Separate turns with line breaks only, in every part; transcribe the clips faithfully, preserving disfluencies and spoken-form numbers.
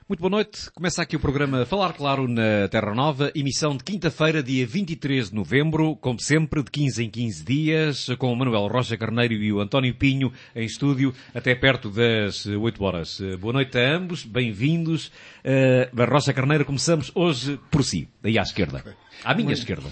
Muito boa noite. Começa aqui o programa Falar Claro na Terra Nova, emissão de quinta-feira, dia vinte e três de novembro, como sempre, de quinze em quinze dias, com o Manuel Rocha Carneiro e o António Pinho em estúdio, até perto das oito horas. Boa noite a ambos, bem-vindos. Uh, Rocha Carneiro, começamos hoje por si, aí à esquerda. À minha muito, esquerda.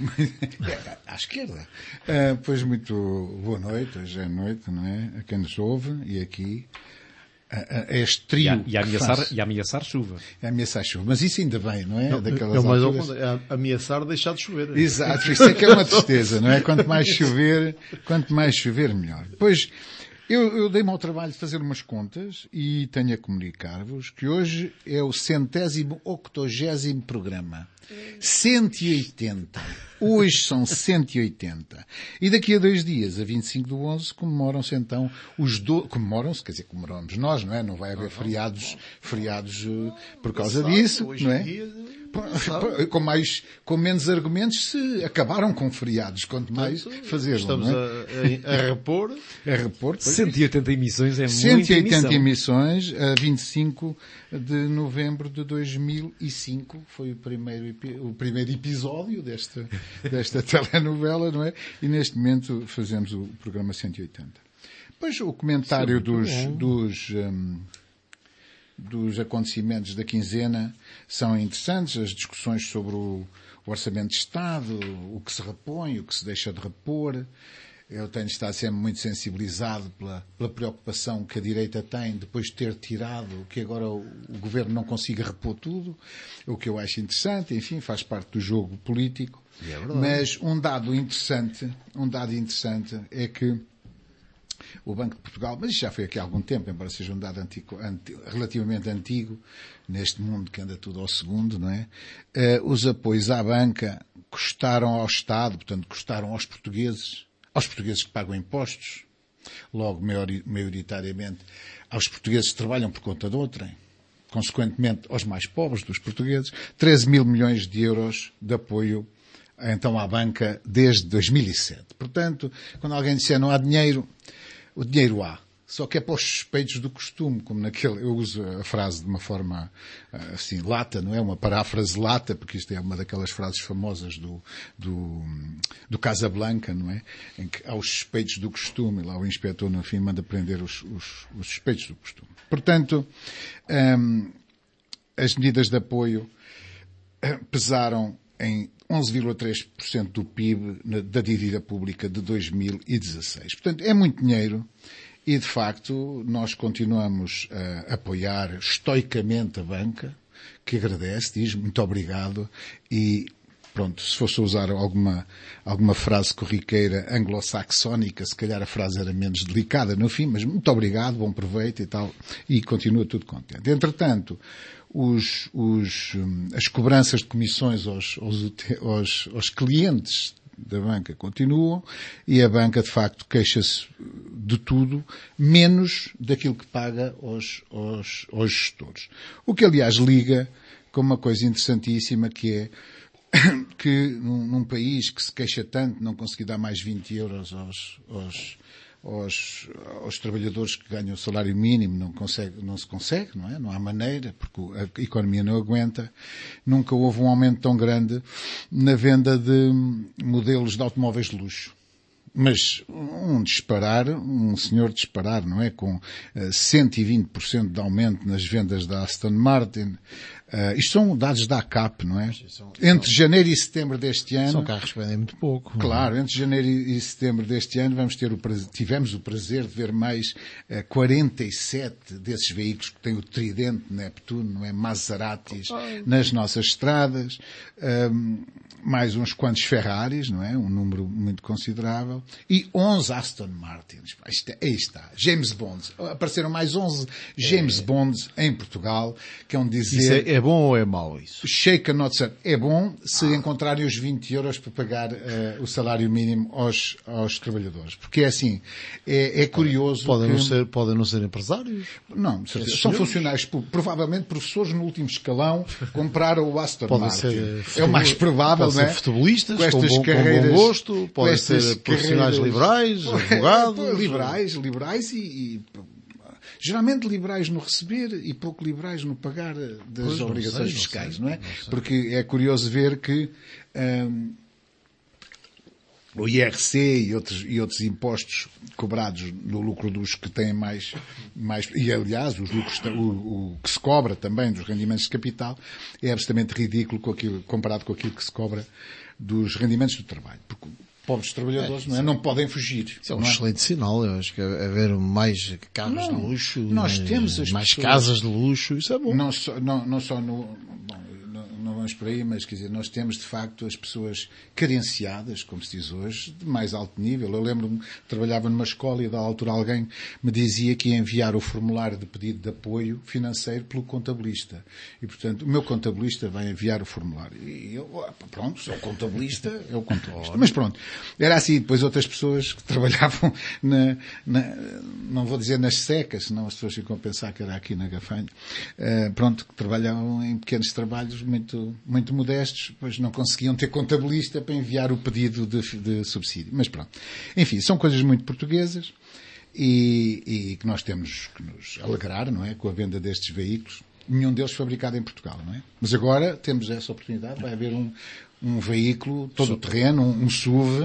À esquerda. Uh, pois muito boa noite, hoje é noite, não é? A quem nos ouve e aqui. É este trio.
E a, e, a ameaçar, e a ameaçar chuva.
É ameaçar chuva. Mas isso ainda bem, não é?
Não,
Daquelas
é o mais
alturas...
é ameaçar deixar de chover.
Exato, isso é que é uma tristeza, não é? Quanto mais chover, quanto mais chover, melhor. Pois, eu, eu dei-me ao trabalho de fazer umas contas e tenho a comunicar-vos que hoje é o centésimo octogésimo programa. cento e oitenta. Hoje são cento e oitenta. E daqui a dois dias, a vinte e cinco do onze, comemoram-se então os do... Comemoram-se, quer dizer, comemoramos nós, não é? Não vai haver feriados, feriados uh, por causa disso, não é? Com mais, com menos argumentos se acabaram com feriados, quanto mais fazer.
Estamos
não é?
a, a repor.
A repor.
cento e oitenta emissões é
cento e oitenta
muita emissão.
emissões, a vinte e cinco de novembro de dois mil e cinco, foi o primeiro, o primeiro episódio desta, desta telenovela, não é? E neste momento fazemos o programa cento e oitenta. Pois o comentário Sim, dos, dos, um, dos acontecimentos da quinzena são interessantes, as discussões sobre o, o orçamento de Estado, o que se repõe, o que se deixa de repor. Eu tenho estado sempre muito sensibilizado pela, pela preocupação que a direita tem depois de ter tirado, que agora o, o governo não consiga repor tudo, o que eu acho interessante, enfim, faz parte do jogo político.
É verdade.
Mas um dado interessante, um dado interessante é que o Banco de Portugal, mas isto já foi aqui há algum tempo, embora seja um dado antigo, anti, relativamente antigo, neste mundo que anda tudo ao segundo, não é? Uh, os apoios à banca custaram ao Estado, portanto, custaram aos portugueses, aos portugueses que pagam impostos, logo maioritariamente aos portugueses que trabalham por conta de outrem, consequentemente aos mais pobres dos portugueses, treze mil milhões de euros de apoio então à banca desde dois mil e sete. Portanto, quando alguém disser não há dinheiro, o dinheiro há. Só que é para os suspeitos do costume, como naquele, eu uso a frase de uma forma, assim, lata, não é? Uma paráfrase lata, porque isto é uma daquelas frases famosas do, do, do Casablanca, não é? Em que há os suspeitos do costume, e lá o inspetor no fim manda prender os, os, os suspeitos do costume. Portanto, hum, as medidas de apoio pesaram em onze vírgula três por cento do P I B da dívida pública de dois mil e dezasseis. Portanto, é muito dinheiro. E, de facto, nós continuamos a apoiar estoicamente a banca, que agradece, diz muito obrigado, e pronto, se fosse usar alguma, alguma frase corriqueira anglo-saxónica, se calhar a frase era menos delicada no fim, mas muito obrigado, bom proveito e tal, e continua tudo contente. Entretanto, os, os, as cobranças de comissões aos, aos, aos, aos clientes da banca continuam e a banca, de facto, queixa-se de tudo, menos daquilo que paga aos, aos, aos gestores. O que, aliás, liga com uma coisa interessantíssima que é que num, num país que se queixa tanto de não conseguir dar mais vinte euros aos, aos, aos, aos trabalhadores que ganham o salário mínimo, não, consegue, não se consegue, não é? Não há maneira, porque a economia não aguenta. Nunca houve um aumento tão grande na venda de modelos de automóveis de luxo. Mas um disparar, um senhor disparar, não é? Com uh, cento e vinte por cento de aumento nas vendas da Aston Martin. Uh, isto são dados da A C A P, não é? São, entre são, janeiro e setembro deste ano...
São carros que vendem muito pouco.
Claro, entre janeiro e setembro deste ano vamos ter o prazer, tivemos o prazer de ver mais uh, quarenta e sete desses veículos que têm o tridente Neptuno, não é? Maseratis, oh, nas nossas estradas. Um, mais uns quantos Ferraris, não é? Um número muito considerável. E onze Aston Martins. Aí está. James Bond. Apareceram mais onze James é. Bonds em Portugal, que é um dizer...
Isso é, é bom ou é mau isso?
Shake a not sir. É bom se ah. encontrarem os vinte euros para pagar uh, o salário mínimo aos, aos trabalhadores. Porque é assim, é, é curioso...
Podem,
que...
não ser, podem não ser empresários?
Não, são funcionários, provavelmente professores no último escalão, compraram o Aston podem Martin. Ser é o mais provável.
Podem
ser
futebolistas,
com,
com, bom,
carreiras,
com bom gosto, podem ser profissionais liberais, advogados.
Liberais, liberais e, e geralmente liberais no receber e pouco liberais no pagar das
Pois, não
obrigações
sei, não
fiscais,
sei,
não é?
não sei.
Porque é curioso ver que hum, o I R C e outros, e outros impostos cobrados no lucro dos que têm mais, mais e aliás, os lucros, o, o que se cobra também dos rendimentos de capital é absolutamente ridículo com aquilo, comparado com aquilo que se cobra dos rendimentos do trabalho. Porque pobres trabalhadores,
É,
não, é? Não podem fugir.
Isso é um
não é?
excelente sinal. Eu acho que haver mais carros
Não,
de luxo,
nós
mais,
temos as
mais
pessoas-
casas de luxo, isso é bom.
Não só, não, não só no, bom, não, não vamos por aí, mas quer dizer, nós temos de facto as pessoas carenciadas, como se diz hoje, de mais alto nível. Eu lembro-me, trabalhava numa escola e da altura alguém me dizia que ia enviar o formulário de pedido de apoio financeiro pelo contabilista. E portanto, o meu contabilista vai enviar o formulário. E eu, oh, pronto, sou contabilista, é o contabilista. Mas pronto, era assim. Depois outras pessoas que trabalhavam na, na não vou dizer nas secas, senão as pessoas ficam a pensar que era aqui na Gafanha, uh, pronto, que trabalhavam em pequenos trabalhos muito, muito modestos, pois não conseguiam ter contabilista para enviar o pedido de, de subsídio. Mas pronto. Enfim, são coisas muito portuguesas e, e que nós temos que nos alegrar, não é? Com a venda destes veículos. Nenhum deles fabricado em Portugal, não é? Mas agora temos essa oportunidade, vai haver um, um veículo todo terreno, um, um S U V,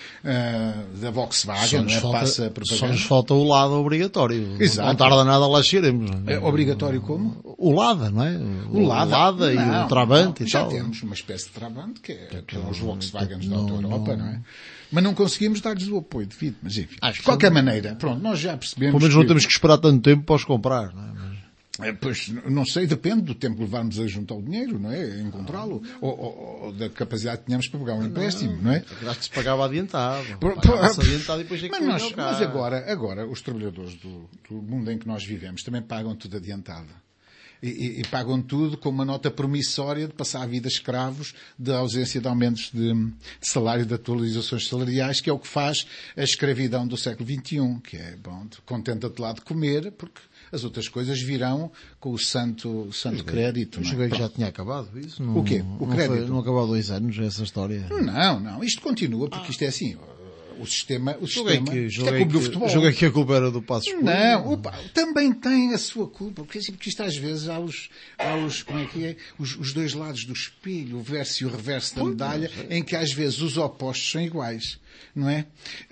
Uh, da Volkswagen, não é?
falta,
Passa propaganda.
só nos falta o LADA obrigatório.
Exato.
Não tarda nada, lá chegaremos. Não é?
É obrigatório como?
O LADA, não é?
O Lada,
LADA e
não,
o Trabante
não,
e
já
tal.
temos uma espécie de Trabante que, é, que são os Volkswagens da
não,
Auto Europa,
não.
não é? Mas não conseguimos dar-lhes o apoio devido. Mas enfim,
Acho
de
que
qualquer
sim.
maneira, pronto, nós já percebemos
Pelo menos não temos que esperar tanto tempo para os comprar, não é? Mas...
É, pois, não sei, depende do tempo que levarmos a juntar o dinheiro, não é? Encontrá-lo. Ou, ou, ou da capacidade que tínhamos para pagar um empréstimo, não é?
Já se pagava adiantado.
Por-
Pagava-se
por-
adiantado e depois é que
mas,
vinha
nós,
o carro.
mas agora, agora, os trabalhadores do, do mundo em que nós vivemos também pagam tudo adiantado. E, e, e pagam tudo com uma nota promissória de passar a vida escravos da ausência de aumentos de, de salário, de atualizações salariais, que é o que faz a escravidão do século vinte e um, que é, bom, contenta-te lá de comer, porque as outras coisas virão com o santo, santo crédito.
Eu
Não é?
julguei que já
Pronto.
tinha acabado isso. Não,
O quê? O
não
crédito?
Foi, não acabou há dois anos essa história.
Não, não, isto continua, porque isto é assim, o sistema, o
Julguei
sistema,
que,
isto é
julguei
como do
que,
futebol.
julguei que a culpa era do Passos Coelho.
Não, opa, também tem a sua culpa, porque, assim, porque isto às vezes há os, há os como é que é, os, os dois lados do espelho, o verso e o reverso da medalha, em que às vezes os opostos são iguais, não é?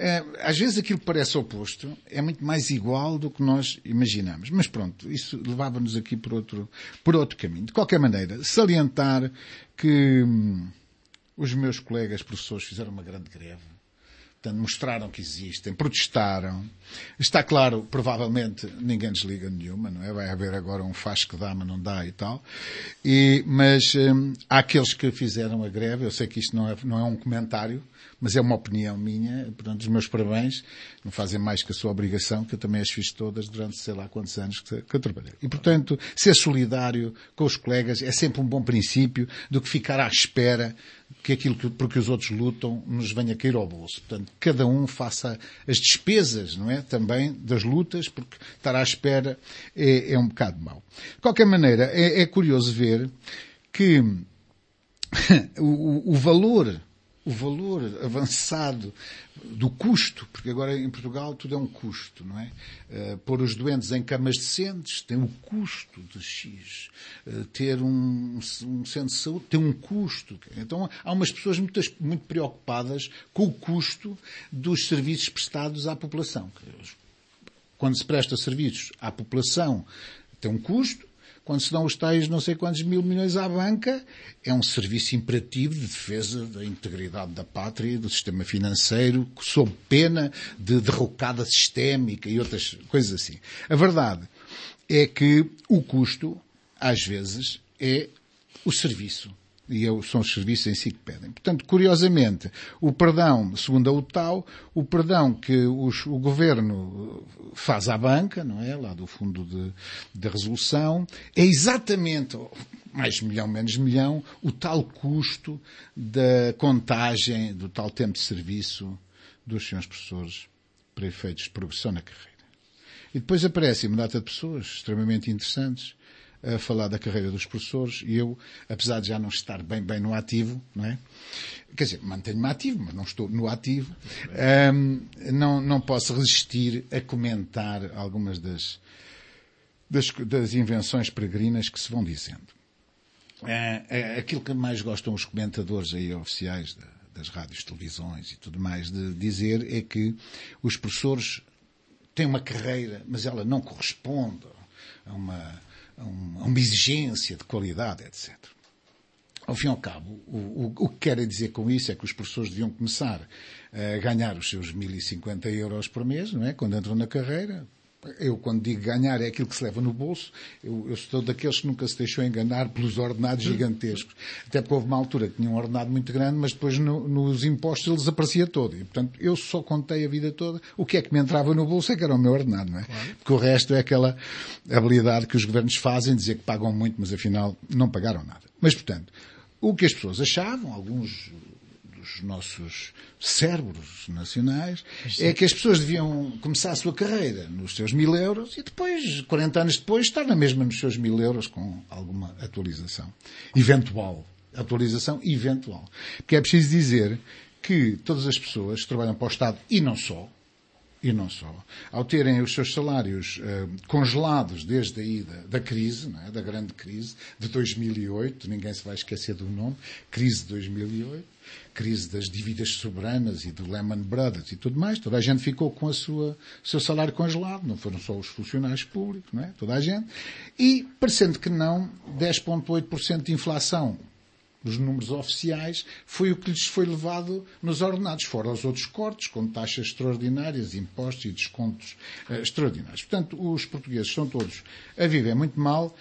Às vezes aquilo que parece oposto é muito mais igual do que nós imaginamos. Mas pronto, isso levava-nos aqui por outro, por outro caminho. De qualquer maneira, salientar que hum, os meus colegas professores fizeram uma grande greve. Portanto, mostraram que existem, protestaram. Está claro, provavelmente ninguém desliga nenhuma, não é? Vai haver agora um faz que dá, mas não dá e tal. E, mas hum, há aqueles que fizeram a greve, eu sei que isto não é, não é um comentário, mas é uma opinião minha, portanto, os meus parabéns, não fazem mais que a sua obrigação, que eu também as fiz todas durante sei lá quantos anos que, que eu trabalhei. E, portanto, ser solidário com os colegas é sempre um bom princípio do que ficar à espera que aquilo que, porque os outros lutam nos venha cair ao bolso. Portanto, cada um faça as despesas, não é? Também das lutas, porque estar à espera é, é um bocado mau. De qualquer maneira, é, é curioso ver que o, o valor o valor avançado do custo, porque agora em Portugal tudo é um custo, não é? Uh, pôr os doentes em camas decentes tem um custo de X. Uh, ter um, um centro de saúde tem um custo. Então há umas pessoas muito, muito preocupadas com o custo dos serviços prestados à população. Quando se presta serviços à população tem um custo. Quando se dão os tais não sei quantos mil milhões à banca, é um serviço imperativo de defesa da integridade da pátria e do sistema financeiro, sob pena de derrocada sistémica e outras coisas assim. A verdade é que o custo, às vezes, é o serviço. E são os serviços em si que pedem. Portanto, curiosamente, o perdão, segundo a U T A U, o perdão que os, o Governo faz à banca, não é? Lá do Fundo de, de Resolução, é exatamente, mais milhão, menos milhão, o tal custo da contagem, do tal tempo de serviço dos senhores professores para efeitos de progressão na carreira. E depois aparecem uma data de pessoas extremamente interessantes a falar da carreira dos professores e eu, apesar de já não estar bem, bem no ativo, não é? Quer dizer, mantenho-me ativo, mas não estou no ativo, um, não, não posso resistir a comentar algumas das, das, das invenções peregrinas que se vão dizendo. É, é, aquilo que mais gostam os comentadores aí oficiais da, das rádios, televisões e tudo mais de dizer é que os professores têm uma carreira, mas ela não corresponde a uma, a uma, a uma exigência de qualidade, etcétera. Ao fim e ao cabo, o, o, o que querem dizer com isso é que os professores deviam começar a ganhar os seus mil e cinquenta euros por mês, não é? Quando entram na carreira. Eu, quando digo ganhar, é aquilo que se leva no bolso. Eu, eu sou daqueles que nunca se deixou enganar pelos ordenados gigantescos. Até porque houve uma altura que tinha um ordenado muito grande, mas depois no, nos impostos ele desaparecia todo. E, portanto, eu só contei a vida toda o que é que me entrava no bolso é que era o meu ordenado, não é? Claro. Porque o resto é aquela habilidade que os governos fazem, dizer que pagam muito, mas afinal não pagaram nada. Mas, portanto, o que as pessoas achavam, alguns dos nossos cérebros nacionais, é que as pessoas deviam começar a sua carreira nos seus mil euros e depois, quarenta anos depois, estar na mesma nos seus mil euros com alguma atualização. Eventual. Atualização eventual. Porque é preciso dizer que todas as pessoas que trabalham para o Estado, e não só, e não só, ao terem os seus salários uh, congelados desde a ida da crise, não é? Da grande crise de dois mil e oito, ninguém se vai esquecer do nome, crise de dois mil e oito, crise das dívidas soberanas e do Lehman Brothers e tudo mais, toda a gente ficou com a sua, o seu salário congelado, não foram só os funcionários públicos, não é? Toda a gente. E, parecendo que não, dez vírgula oito por cento de inflação dos números oficiais, foi o que lhes foi levado nos ordenados, fora os outros cortes, com taxas extraordinárias, impostos e descontos uh, extraordinários. Portanto, os portugueses estão todos a viver muito mal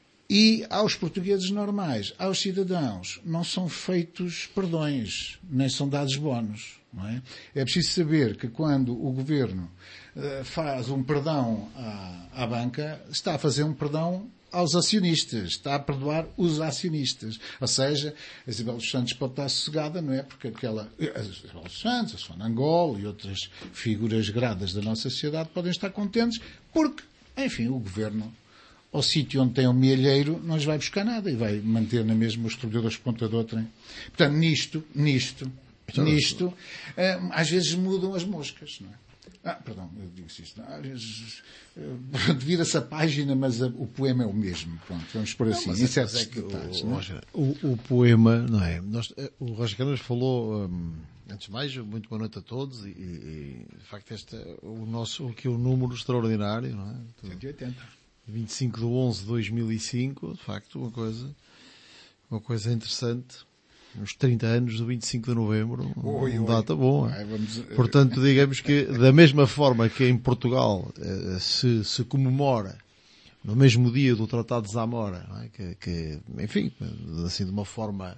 e aos portugueses normais, aos cidadãos, não são feitos perdões, nem são dados bónus. Não é? É preciso saber que quando o governo uh, faz um perdão à, à banca, está a fazer um perdão aos acionistas, está a perdoar os acionistas. Ou seja, a Isabel dos Santos pode estar sossegada, não é? Porque aquela, a Isabel dos Santos, a Sônia Angola e outras figuras gradas da nossa sociedade podem estar contentes porque, enfim, o governo, ao sítio onde tem um milheiro, não lhes vai buscar nada e vai manter na mesma os trabalhadores por conta de outrem. Portanto, nisto, nisto, nisto, às vezes mudam as moscas, não é? Ah, perdão, eu digo isto. Às vezes uh, vira-se a página, mas a, o poema é o mesmo. Pronto, vamos por assim. Não, em certos é que detalhes,
o,
não?
O, o poema, não é? Nós, o Roger Canas falou, um, antes de mais, muito boa noite a todos e, e de facto, este, o nosso, aqui o número extraordinário, não é?
cento e oitenta.
vinte e cinco de onze de dois mil e cinco, de facto, uma coisa, uma coisa interessante. Nos trinta anos do vinte e cinco de novembro,
oi,
uma
oi.
data boa.
Ai, vamos...
Portanto, digamos que da mesma forma que em Portugal eh, se, se comemora no mesmo dia do Tratado de Zamora, não é? que, que, enfim, assim de uma forma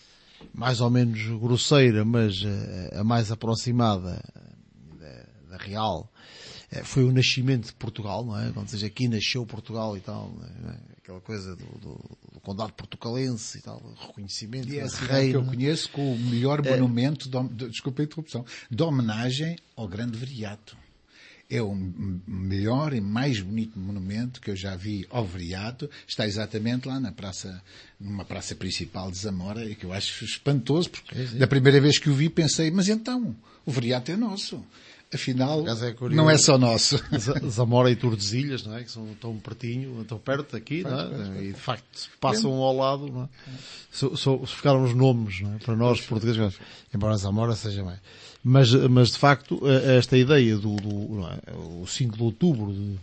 mais ou menos grosseira, mas eh, a mais aproximada da, da real, eh, foi o nascimento de Portugal, não é? Ou seja, aqui nasceu Portugal e tal, não é? Aquela coisa do, do, do condado portucalense e tal, reconhecimento.
E é a cidade que eu conheço com o melhor monumento, é... de, desculpa a interrupção, de homenagem ao grande Viriato. É o melhor e mais bonito monumento que eu já vi ao Viriato. Está exatamente lá na praça, numa praça principal de Zamora, e que eu acho espantoso, porque é, da primeira vez que o vi pensei, mas então, o Viriato é nosso. Afinal, é não é só nosso.
Zamora e Tordesilhas, não é? Que são tão pertinho, tão perto aqui, perto, não é? Perto, perto. E de facto passam um ao lado, não é? Se, se, se ficaram os nomes, não é? Para nós portugueses, embora Zamora seja mais. Mas, mas de facto, esta ideia do, do não é? O cinco de outubro de,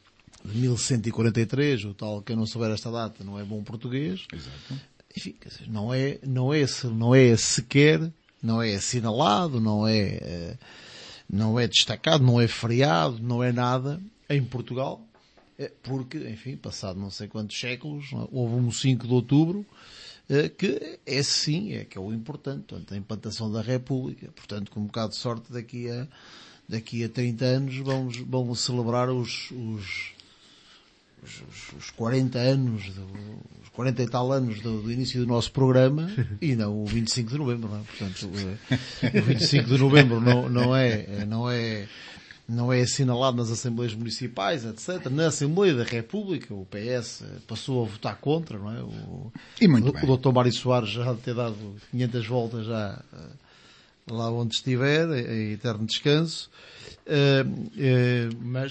de mil cento e quarenta e três, o tal, quem não souber esta data não é bom português.
Exato.
Enfim, não é, não é, não é sequer, não é assinalado, não é, não é destacado, não é feriado, não é nada em Portugal, porque, enfim, passado não sei quantos séculos, houve um cinco de outubro, que é sim, é que é o importante, portanto, a implantação da República. Portanto, com um bocado de sorte, daqui a, daqui a trinta anos vamos, vamos celebrar os, os, os, os quarenta anos, do, os quarenta e tal anos do, do início do nosso programa, e não o vinte e cinco de novembro, não é? Portanto, o, o vinte e cinco de novembro não, não é, não é, não é assinalado nas Assembleias Municipais, etcétera. Na Assembleia da República, o P S passou a votar contra, não é? O,
e muito
o,
bem.
O doutor Mário Soares já deve ter dado quinhentas voltas já lá onde estiver, em eterno descanso. Uh, uh, mas,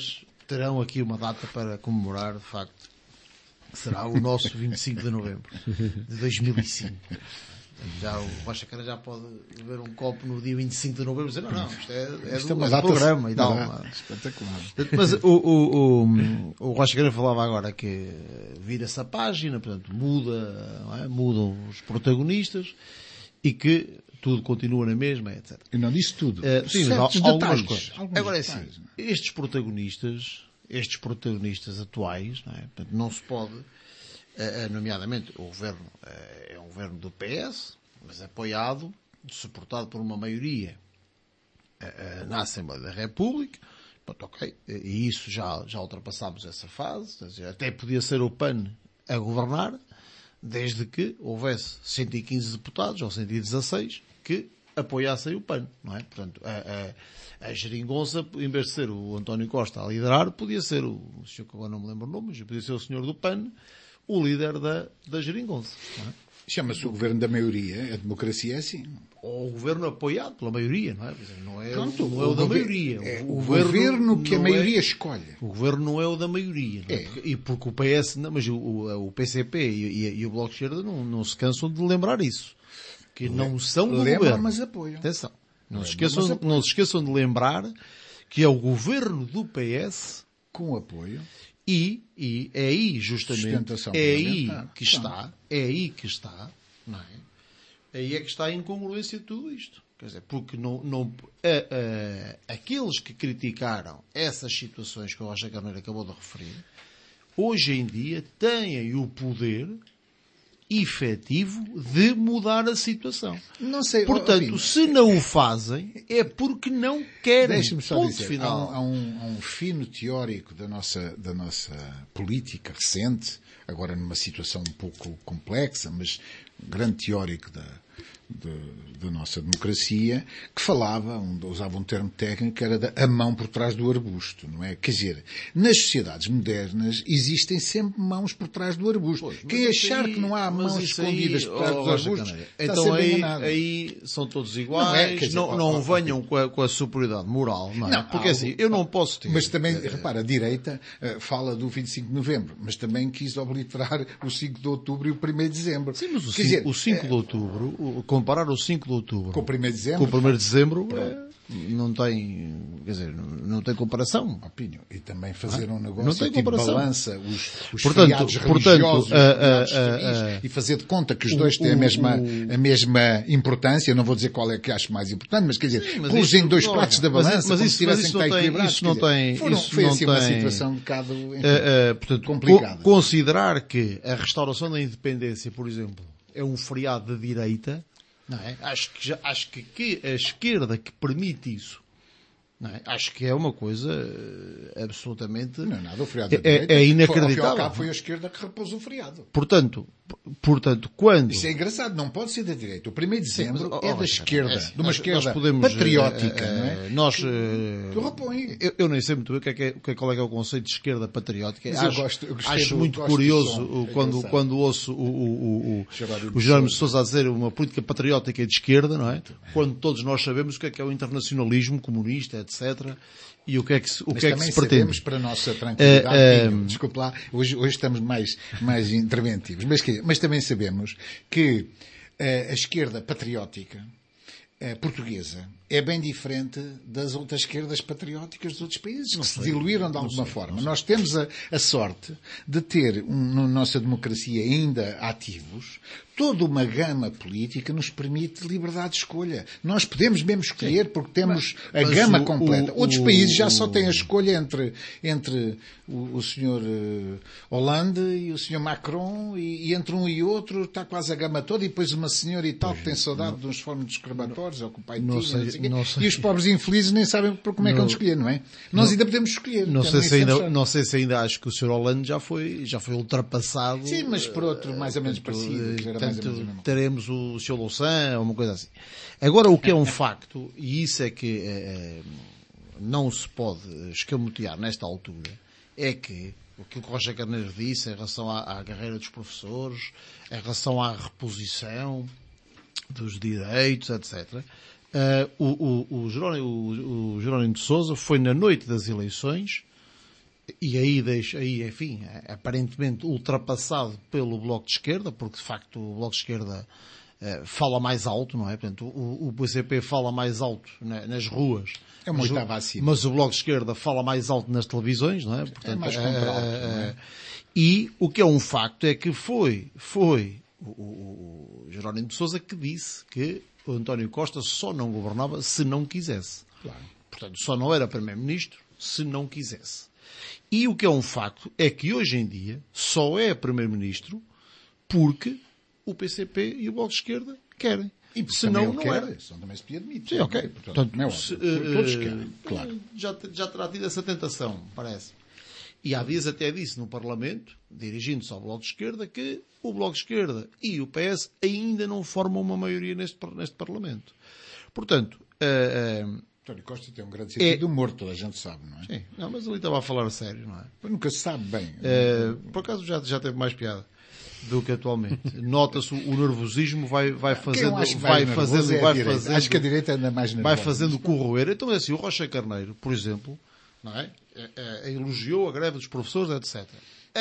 terão aqui uma data para comemorar, de facto, que será o nosso vinte e cinco de novembro de dois mil e cinco. Já o Rocha Carneiro já pode beber um copo no dia vinte e cinco de novembro e dizer, não, não, isto é, é
Isto
do,
é uma
é do
data
programa e tal.
data espetacular.
Mas o, o, o, o Rocha Carneiro falava agora que vira-se a página, portanto, muda, não é? Mudam os protagonistas e que tudo continua na mesma, etcétera.
Eu não disse tudo.
Uh, sim, mas
Certos
algumas
detalhes,
coisas.
alguns
Agora é
detalhes,
assim,
não é?
estes protagonistas, estes protagonistas atuais, não é? Portanto, não se pode, uh, nomeadamente, o governo uh, é um governo do P S, mas apoiado, suportado por uma maioria uh, uh, na Assembleia da República. Pronto, ok, e isso já, já ultrapassámos essa fase, até podia ser o P A N a governar, desde que houvesse cento e quinze deputados, ou cento e dezasseis, que apoiassem o P A N, não é? Portanto, a, a, a geringonça, em vez de ser o António Costa a liderar, podia ser o, o senhor que agora não me lembro o nome, mas podia ser o senhor do P A N, o líder da, da geringonça, não é?
Chama-se o governo da maioria, a democracia é assim.
Ou o governo apoiado pela maioria, não é? Não é,
Pronto,
não é o,
o
da
gover-
maioria.
é o governo que a
não
maioria
é,
escolhe.
O governo não é o da maioria. Não é?
É.
Porque- E porque o P S, não, mas o, o, o P C P e, e, e o Bloco de Esquerda não, não se cansam de lembrar isso. Que não são do
Lembram,
governo.
mas apoiam.
Atenção. Não se,
Lembram,
esqueçam,
mas apoiam.
não se esqueçam de lembrar que é o governo do P S
Com apoio.
e, e é aí justamente,
Sustentação
é aí
parlamentar.
que está, é aí que está, não é? Aí é que está a incongruência de tudo isto. Quer dizer, porque não, não, a, a, aqueles que criticaram essas situações que o Rocha Carneiro acabou de referir, hoje em dia têm o poder efetivo de mudar a situação.
Não sei,
Portanto,
ó, Pino,
se não o fazem, é porque não querem.
deixe-me só
Ponto
dizer,
final.
há um, há, um, há um fino teórico da nossa, da nossa política recente, agora numa situação um pouco complexa, mas um grande teórico da, de- da nossa democracia, que falava, um, usava um termo técnico, que era da a mão por trás do arbusto, não é? Quer dizer, nas sociedades modernas existem sempre mãos por trás do arbusto.
Pois, mas
Quem
isso
achar
aí-
que não há
mas
mãos
isso aí,
escondidas por trás
ó,
dos
Rocha
arbustos,
Carneiro,
está
então
sempre
aí,
enganado.
aí são todos
Não
iguais,
é,
não,
quer dizer,
não,
ó, ó,
venham com a, com a superioridade moral, não é?
Não,
Porque
há
assim,
algo-
eu não posso ter.
Mas também,
eh,
repara, a direita eh, fala do vinte e cinco de novembro, mas também quis obliterar o cinco de outubro e o primeiro de dezembro.
Sim, mas o
Quer
cinco,
dizer,
o cinco de outubro, o- comparar o cinco de outubro
com o primeiro de dezembro,
com o primeiro de dezembro, é, não tem, quer dizer, não, não tem comparação.
opinião. E também fazer um
não
negócio
tem
tipo
comparação.
balança, os, os
Portanto-
feriados
portanto,
religiosos, os
a- a-
feriados
a-
civis,
a-
e fazer de conta que os
o-
dois têm a
o-
mesma,
o-
a mesma importância. Eu não vou dizer qual é que acho mais importante, mas quer dizer,
Sim, mas
pus em
isso-
dois
olha,
pratos da
mas-
balança,
mas
como
isso-
se tivessem
mas
que
isso
estar
não tem-
equilibrados.
isso não
quer dizer,
tem-
foram-
isso
foi
não
assim uma
tem-
situação um bocado, enfim,
Uh, uh, portanto,
complicada.
co- considerar que a restauração da independência, por exemplo, é um feriado de direita, não é? Acho que, já, acho que, que a esquerda que permite isso, não é? Acho que é uma coisa uh, absolutamente...
Não é nada, o feriado da
É-
direita.
é
Foi,
inacreditável.
ao fim e ao cabo, foi a esquerda que repôs o feriado.
Portanto, p- portanto, quando...
Isso é engraçado, não pode ser da direita. O primeiro de dezembro
mas, oh,
é
oh,
da
Ricardo,
esquerda,
é assim,
de uma
nós-
esquerda
nós podemos,
patriótica,
eh, eh,
não é?
Nós,
que
eh,
repõe.
eu, eu nem sei muito bem o que é, que é, o que é- qual é, que é o conceito de esquerda patriótica.
Mas eu
acho
gosto- eu gostei
acho
do-
muito
gosto do
curioso
som,
o-
é
quando,
engraçado.
quando ouço o, o, o, o,
Jerónimo
o Jerónimo de
de Sousa.
Sousa a dizer uma política patriótica e de esquerda, não é? Quando todos nós sabemos o que é que é o internacionalismo comunista, etcétera. E o que é que se, o
Mas
que é que
também
se pretende.
sabemos, para a nossa tranquilidade,
Eh, eh,
Pinho, desculpe lá, hoje, hoje estamos mais, mais interventivos, mas, que, mas também sabemos que eh, a esquerda patriótica eh, portuguesa é bem diferente das outras esquerdas patrióticas dos outros países, que se diluíram de alguma forma. Nós temos a, a sorte de ter, um, na nossa democracia ainda ativos, toda uma gama política nos permite liberdade de escolha. Nós podemos mesmo escolher porque temos a
mas
gama
o-
completa.
o-
Outros
o-
países já só têm a escolha entre, entre o, o senhor eh, Hollande e o senhor Macron, e, e entre um e outro está quase a gama toda, e depois uma senhora e tal que tem saudade de uns fornos escravatórios, ou com o pai
não
tinha,
sei-
não sei o quê.
não sei.
E os pobres infelizes nem sabem por como é que
Não-
vão escolher, não é? Nós ainda podemos escolher.
Não
temos
sei, se
essa
ainda,
sorte.
não sei se ainda acho que o senhor Hollande já foi, já foi ultrapassado.
Sim, mas por outro mais ou menos
Portanto,
parecido. que era mais ou
portanto,
menos a mesma.
teremos o senhor Louçã ou uma coisa assim. Agora, o que é um facto, e isso é que eh, não se pode escamotear nesta altura, é que o que o Rocha Carneiro disse em relação à, à carreira dos professores, em relação à reposição dos direitos, etcétera. Uh, o, o, o, Jerónimo, o, o Jerónimo de Sousa foi na noite das eleições e aí, deixa, aí, enfim, aparentemente ultrapassado pelo Bloco de Esquerda, porque de facto o Bloco de Esquerda uh, fala mais alto, não é? Portanto, o, o P C P fala mais alto na, nas ruas.
É uma oitava acima.
Mas o Bloco de Esquerda fala mais alto nas televisões, não é? Portanto,
é mais contra alto,
uh,
não é?
E o que é um facto é que foi, foi o, o, o Jerónimo de Sousa que disse que o António Costa só não governava se não quisesse.
Claro.
Portanto, só não era Primeiro-Ministro se não quisesse. E o que é um facto é que hoje em dia só é Primeiro-Ministro porque o P C P e o Bloco de Esquerda querem.
E
se não, não
quer,
era.
senão também se podia admitir.
Sim, ok.
Portanto,
Portanto,
não é
se,
óbvio. Todos querem, claro.
Já, já terá tido essa tentação, parece. E há dias até disse no Parlamento, dirigindo-se ao Bloco de Esquerda, que o Bloco de Esquerda e o P S ainda não formam uma maioria neste, neste Parlamento. Portanto, uh, uh,
António Costa tem um grande sentido
é...
de humor, toda a gente sabe, não é?
Sim, não, mas ali estava a falar a sério, não é?
Mas nunca se sabe bem.
Uh, por acaso já, já teve mais piada do que atualmente. Nota-se o, o nervosismo vai, vai fazendo, vai fazendo,
é
vai
direita.
fazendo,
Acho que a direita anda mais nervosa.
vai fazendo corroer. Então é assim, o Rocha Carneiro, por exemplo, não é? É, é, elogiou a greve dos professores, etcétera. A,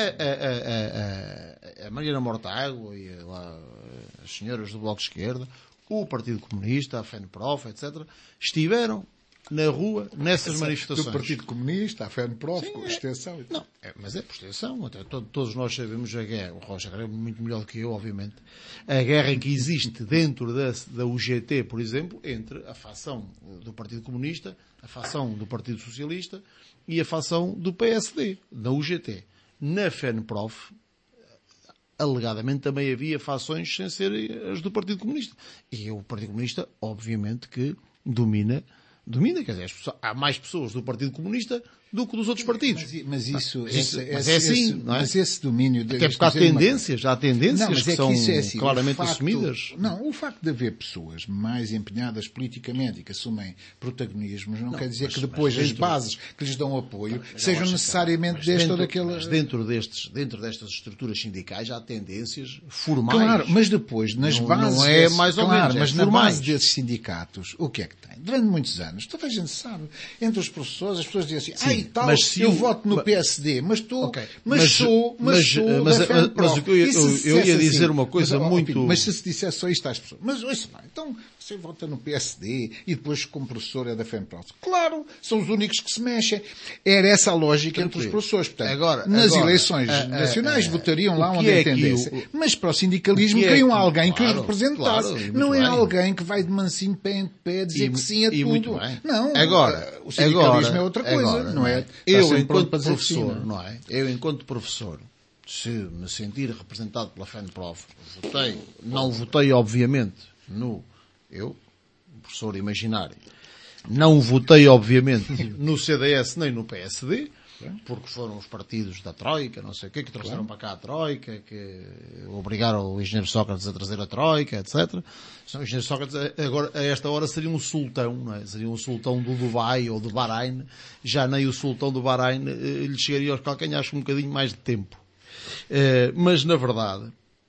a, a, a, a Mariana Mortágua e a, lá, as senhoras do Bloco de Esquerda, o Partido Comunista, a FENPROF, etcétera, estiveram na rua nessas
Essa,
manifestações.
Do Partido Comunista, a FENPROF, com extensão.
Não, é, mas é por extensão. Até, to, todos nós sabemos a guerra. O Rocha é muito melhor do que eu, obviamente. A guerra que existe dentro da, da U G T, por exemplo, entre a facção do Partido Comunista, a facção do Partido Socialista e a facção do P S D, da U G T. Na FENPROF, alegadamente também havia fações sem serem as do Partido Comunista. E o Partido Comunista, obviamente, que domina, domina, quer dizer, as pessoas, há mais pessoas do Partido Comunista do que dos outros partidos.
Mas, mas isso,
mas,
esse,
mas
esse,
é assim,
esse,
não é?
Mas esse domínio...
Até porque há tendências, há tendências
não, mas
que
é
são
que isso é assim,
claramente
facto,
assumidas.
Não, o facto de haver pessoas mais empenhadas politicamente e que assumem protagonismos não, não quer dizer mas, que depois as bases que lhes dão apoio não, sejam não necessariamente
mas
desta
dentro,
ou daquela...
Mas dentro, destes, dentro destas estruturas sindicais há tendências formais.
Claro, mas depois nas
não,
bases...
Não é mais ou
claro,
menos,
mas
é
na
formais.
base desses sindicatos, o que é que tem? Durante muitos anos, toda a gente sabe, entre os professores, as pessoas dizem assim, ai tal, mas se eu o... voto no P S D, mas estou, okay. mas, mas sou, mas, mas sou
mas,
da
mas, mas o que eu, ia, eu, eu ia dizer
assim,
uma coisa
mas,
muito...
Ó, mas se se dissesse só isto às pessoas, mas ouça lá, então você vota no P S D e depois como professor é da FENPROF. Claro, são os únicos que se mexem. Era essa a lógica entre os professores. Portanto, agora, nas agora, eleições a, a, nacionais a, votariam lá onde é a tendência. O, mas para o sindicalismo é queriam que, alguém claro, que os representasse. Claro, não é bem. Alguém que vai de mansinho pé em pé dizer e, que sim a tudo.
Muito bem.
Não,
agora,
o sindicalismo
agora,
é outra coisa.
Agora,
não é?
Eu, enquanto professor, não é? Eu, enquanto professor, se me sentir representado pela FENPROF, votei, não votei, obviamente, no... Eu, professor imaginário, não votei, obviamente, no C D S nem no P S D, porque foram os partidos da Troika, não sei o quê, que trouxeram para cá a Troika, que obrigaram o engenheiro Sócrates a trazer a Troika, etcétera. O engenheiro Sócrates, agora, a esta hora, seria um sultão, não é? Seria um sultão do Dubai ou do Bahrein. Já nem o sultão do Bahrein eh, lhe chegaria aos calcanhares com um bocadinho mais de tempo. Eh, mas, na verdade,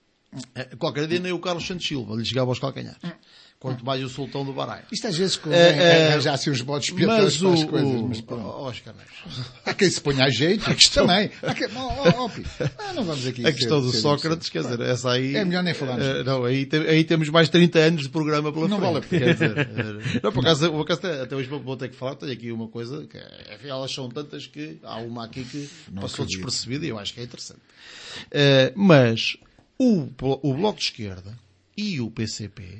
eh, qualquer dia nem o Carlos Santos Silva lhe chegava aos calcanhares. Quanto mais o sultão do Bahrein.
Isto às vezes convém uh, arranjar-se uns bodes expiatórios para as coisas.
O,
mas pronto.
Oh, Oscar,
há quem se ponha a jeito. A questão... Também. Há quem... oh, oh, oh, ah, não vamos aqui
a questão
ser,
do
ser
Sócrates, quer dizer, essa aí...
É melhor nem falarmos.
Uh, não, aí, tem, aí temos mais trinta anos de programa pela
não
frente.
Não vale a pena.
Quer dizer, uh, não, por acaso, por acaso até, até hoje vou ter que falar, tenho aqui uma coisa, que enfim, elas são tantas que há uma aqui que não passou acredito. Despercebida e eu acho que é interessante. Uh, mas o, o Bloco de Esquerda e o P C P...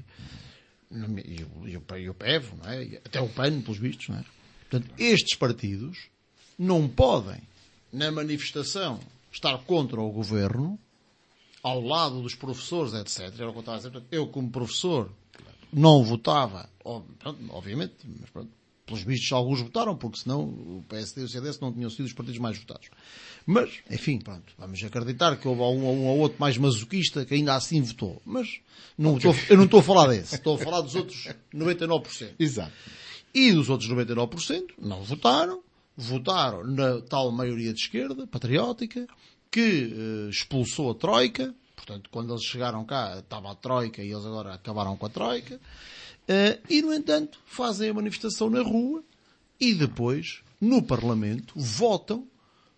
E o, e, o, e o P E V, não é? Até o P A N, pelos vistos, não é? Portanto, estes partidos não podem, na manifestação, estar contra o governo, ao lado dos professores, etcétera. Era o que eu estava a dizer. Eu, como professor, não votava, obviamente, mas pronto, pelos vistos alguns votaram, porque senão o P S D e o C D S não tinham sido os partidos mais votados. Mas, enfim, pronto, vamos acreditar que houve um, um ou outro mais masoquista que ainda assim votou. Mas não estou, eu não estou a falar desse, estou a falar dos outros noventa e nove por cento.
Exato.
E dos outros noventa e nove por cento não votaram, votaram na tal maioria de esquerda, patriótica, que uh, expulsou a Troika. Portanto, quando eles chegaram cá, estava a Troika e eles agora acabaram com a Troika. Uh, e, no entanto, fazem a manifestação na rua e depois, no Parlamento, votam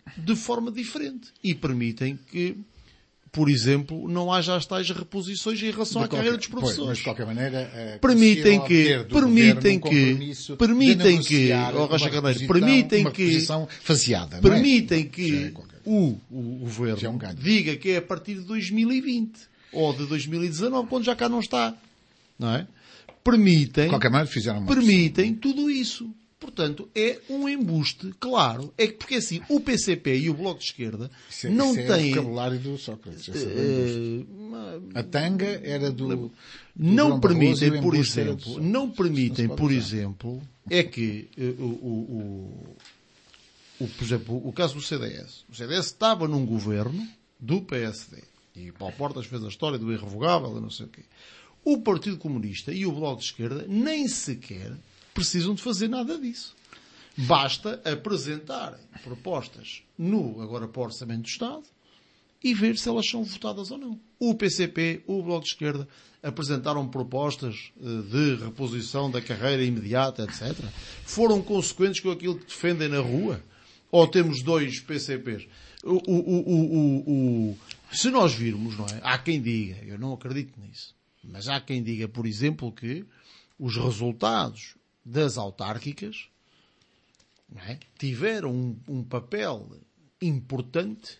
de forma diferente. E permitem que, por exemplo, não haja as tais reposições em relação
De
à
qualquer-
carreira dos
pois,
professores.
mas de qualquer maneira, eh,
Permitem
conseguiram
que,
obter do
permitem
governo um
que,
compromisso
permitem
de
que,
negociar
oh, Rocha
uma
Carneiro,
reposição-
permitem
uma
que,
reposição faseada, não é?
permitem
Já
que
é qualquer-
o, o governo
Já é um ganho.
diga que é a partir de dois mil e vinte ou de dois mil e dezanove, quando já cá não está. Não é? Permitem,
De qualquer maneira, fizeram uma
permitem tudo isso. Portanto, é um embuste, claro. É que porque assim, o P C P e o Bloco de Esquerda
Isso é-
não
isso é o
têm...
vocabulário do Sócrates. esse é o embuste.
eh,
A tanga era do... do
não
Durão Barroso
permitem,
e o
por
embuste era do
exemplo,
Sócrates.
não permitem,
Não se
por
pode usar.
exemplo, é que eh, o, o, o, o, por exemplo, o caso do C D S. O C D S estava num governo do P S D. E Paulo Portas fez a história do irrevogável e não sei o quê. O Partido Comunista e o Bloco de Esquerda nem sequer precisam de fazer nada disso. Basta apresentarem propostas no, agora para o Orçamento do Estado, e ver se elas são votadas ou não. O P C P, o Bloco de Esquerda, apresentaram propostas de reposição da carreira imediata, etcétera. Foram consequentes com aquilo que defendem na rua? Ou temos dois P C Ps? O, o, o, o, o, se nós virmos, não é? Há quem diga, eu não acredito nisso, mas há quem diga, por exemplo, que os resultados das autárquicas, não é, tiveram um, um papel importante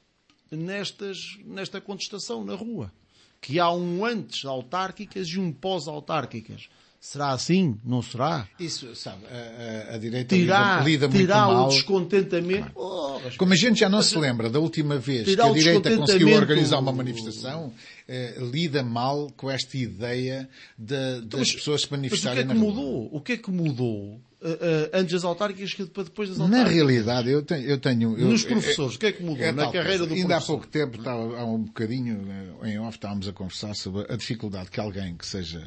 nestas, nesta contestação na rua. Que há um antes autárquicas e um pós-autárquicas. Será assim? Não será?
Isso, sabe, a, a, a direita
Tirar,
lida, lida muito
tirar
mal.
o descontentamento... Oh,
Como a gente já não se lembra da última vez que
Tirar
a
o
direita conseguiu
descontentamento-
organizar uma manifestação, eh, lida mal com esta ideia de, das
Mas-
pessoas se
Mas o que
manifestarem
é que
na rua.
mudou? O que é que mudou uh, uh, antes das autárquicas que para depois das
Na
autárquicas?
realidade, eu tenho... Eu tenho eu,
Nos professores, o que é que mudou?
é
Na
tal
carreira
coisa.
do
Ainda há
professor?
pouco tempo, estava, há um bocadinho, eh, em off, estávamos a conversar sobre a dificuldade que alguém que seja,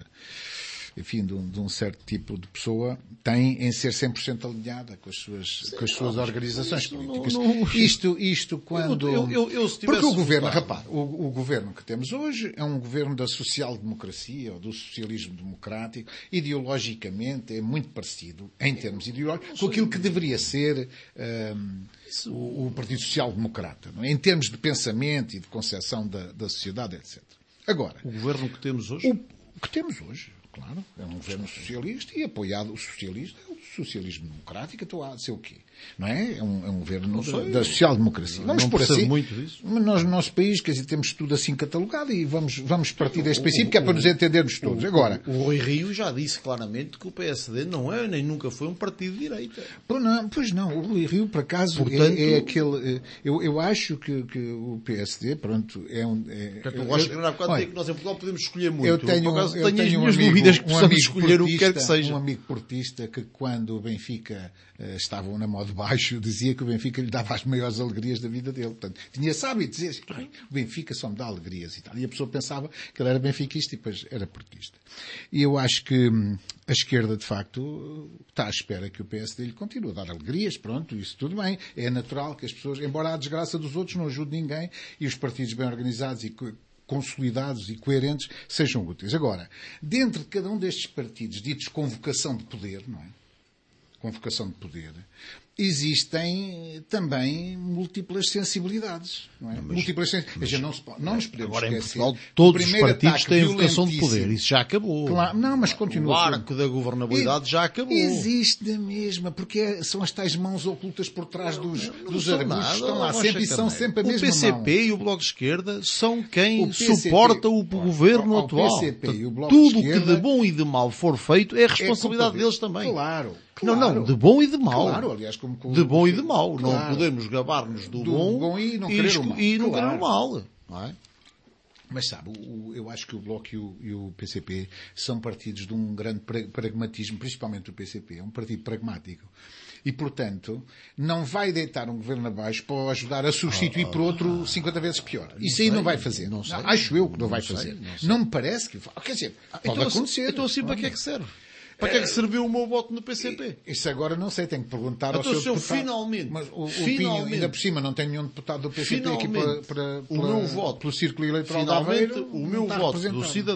enfim, de um, de um certo tipo de pessoa tem em ser cem por cento alinhada com as suas, com as suas organizações
isto não-
políticas.
não-
Isto, isto quando...
Eu- eu- eu, se tivesse
Porque o governo,
votado-
repare, o, o governo que temos hoje é um governo da social-democracia ou do socialismo democrático. Ideologicamente é muito parecido, em termos ideológicos, com aquilo que deveria ser hum, o, o Partido Social Democrata, não é? Em termos de pensamento e de concepção da, da sociedade, etcétera. Agora,
O governo que temos hoje?
o que temos hoje, claro, é um governo socialista e apoiado o socialista, é o socialismo democrático, então há de ser o quê? Não é? É um, é um governo
sei.
da social-democracia. Vamos
Não
por
percebo
assim.
muito disso.
Mas nós, no nosso país, quer dizer, temos tudo assim catalogado e vamos, vamos partir deste princípio, que é para nos entendermos todos. Agora,
O Rui Rio já disse claramente que o P S D não é nem nunca foi um partido de direita.
pois não, pois não, o Rui Rio, por acaso,
Portanto-
é, é aquele... é, Eu, eu acho que, que o P S D, pronto, é um... É,
Portanto, eu
eu-
gosto de lembrar bocado
olha,
dizer que nós em Portugal podemos escolher muito.
Eu tenho,
Por acaso,
eu
tenho,
tenho
as
um
minhas
amigo,
dúvidas que
um
possamos
amigo
escolher o que quer que
portista,
seja.
Um amigo portista que quando o Benfica uh, estava na mão de baixo dizia que o Benfica lhe dava as maiores alegrias da vida dele. Portanto, tinha sábio de dizer assim, "Ai, o Benfica só me dá alegrias e tal." E a pessoa pensava que ele era benfiquista e depois era portista. E eu acho que hum, a esquerda, de facto, está à espera que o P S D lhe continue a dar alegrias. Pronto, isso tudo bem. É natural que as pessoas, embora a desgraça dos outros não ajude ninguém e os partidos bem organizados e co- consolidados e coerentes sejam úteis. Agora, dentro de cada um destes partidos ditos com vocação de poder, não é? Com vocação de poder, existem também múltiplas sensibilidades, não é? múltiplas sensibilidades. Mas, não, se pode, não nos podemos
Agora, em
esquecer.
Portugal,
o
todos os
primeiro
partidos
ataque
têm vocação de
violentíssimo-
poder. Isso já acabou.
Claro, não, mas
O
continua.
arco da governabilidade já acabou.
Existe da mesma, porque é- são as tais mãos ocultas por trás dos,
Não
dos
são
arbustos.
nada,
Estão lá
Rocha
sempre e são
Carneiro.
sempre a mesma
O P C P
mão.
e o Bloco de Esquerda são quem
O P C P,
suporta o
claro,
governo
ao
atual.
P C P e o
Portanto,
Bloco de
tudo o que
Esquerda
de bom e de mal for feito é
É
responsabilidade
culpa
deles
deles.
também.
Claro,
Não,
claro.
não, de bom e de mau.
Claro, aliás, como com-
De bom e de mau. Não
Claro.
podemos gabar-nos do,
Do
bom,
bom e não querer o
esco-
mal.
e não
Claro.
querer o mal. Não é?
Mas sabe, o- o- eu acho que o Bloco e o, e o P C P são partidos de um grande pra- pragmatismo, principalmente o P C P. É um partido pragmático. E, portanto, não vai deitar um governo abaixo para o ajudar a substituir por outro cinquenta vezes pior. Isso aí
sei,
não vai fazer.
não sei.
Acho eu que não, vai
sei,
fazer.
não
Não,
sei.
me parece que... Quer dizer, pode
Então, assim-
acontecer.
Então assim para que é que serve? Para que é que serviu o meu voto no P C P?
Isso agora não sei, tenho que perguntar
Então,
ao seu
se eu
deputado.
finalmente,
Mas o, o
finalmente,
Pinho, ainda por cima, não tem nenhum deputado do P C P aqui para,
Finalmente,
para,
o
pela-
meu voto,
pelo Círculo Eleitoral de
finalmente,
Aveiro.
o
não
meu
está
voto do
representado.
cidadão,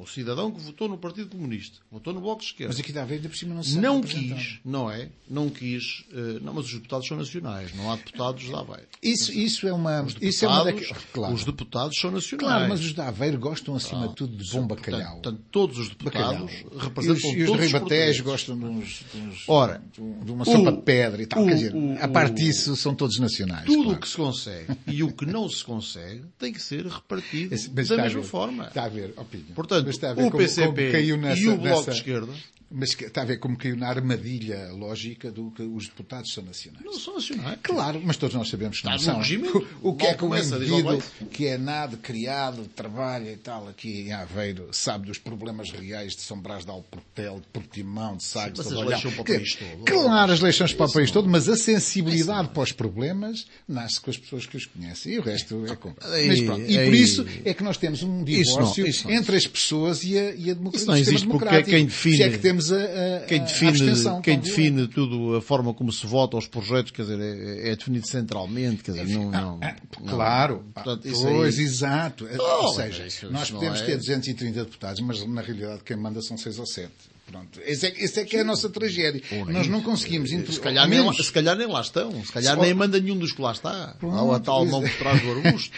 o cidadão que votou no Partido Comunista, votou no Bloco de Esquerda.
Mas aqui da ainda por cima não se
Não quis, não é? Não quis, não, mas os deputados são nacionais, não há deputados de Aveiro.
Isso, isso é uma...
Os
isso é uma
deputados,
daque... claro.
os deputados são nacionais.
Claro, mas os de Aveiro gostam acima
Ah,
de tudo de bom bacalhau.
Portanto, todos os deputados
Bacalhau.
representam
e os, e os
todos
de
os
Ribatejo
portugueses.
gostam de, uns, de, uns,
Ora,
de uma sopa
o,
de pedra e tal.
o,
Quer dizer,
o,
a parte disso são todos nacionais.
Tudo o
claro.
que se consegue e o que não se consegue tem que ser repartido
Esse, mas
da
está
mesma
a ver,
forma.
Está a ver, opinião.
Portanto,
mas está a ver
o
como,
P C P
como caiu nessa,
e o Bloco
nessa,
de Esquerda...
Mas está a ver como caiu na armadilha lógica do que os deputados são nacionais.
Não são nacionais.
Claro, mas todos nós sabemos que não
Está no
são.
regimento.
O, o que é que um
Começa, diz
indivíduo
logo
que é nada, criado, trabalha e tal, aqui em Aveiro, sabe dos problemas reais de São Brás de Alportel, de Portimão, de Sagres,
Mas
de
as
Olhão.
leis são para o país todo.
Claro, as leis são para o país todo, mas a sensibilidade para os problemas nasce com as pessoas que os conhecem. E o resto é compra. Mas pronto, e por isso é que nós temos um divórcio
isso não, isso não.
entre as pessoas e a, e a democracia.
Isso não existe porque quem define...
é que temos a, a,
Quem
a
define,
abstenção,
quem
tão
define
violenta.
tudo, a forma como se vota os projetos, quer dizer, é, é definido centralmente, quer dizer, não... não,
Ah,
não
claro,
portanto,
ah,
isso
pois,
aí-
exato.
Oh,
Ou seja,
isso-
nós
isso não
podemos
é-
ter duzentos e trinta deputados, mas na realidade quem manda são seis ou sete. Pronto. Esse é, esse é que é a nossa tragédia. Nós não conseguimos...
Se calhar, nem lá, se calhar nem lá estão, se calhar nem manda nenhum dos que lá está. Há a tal mão por trás do arbusto.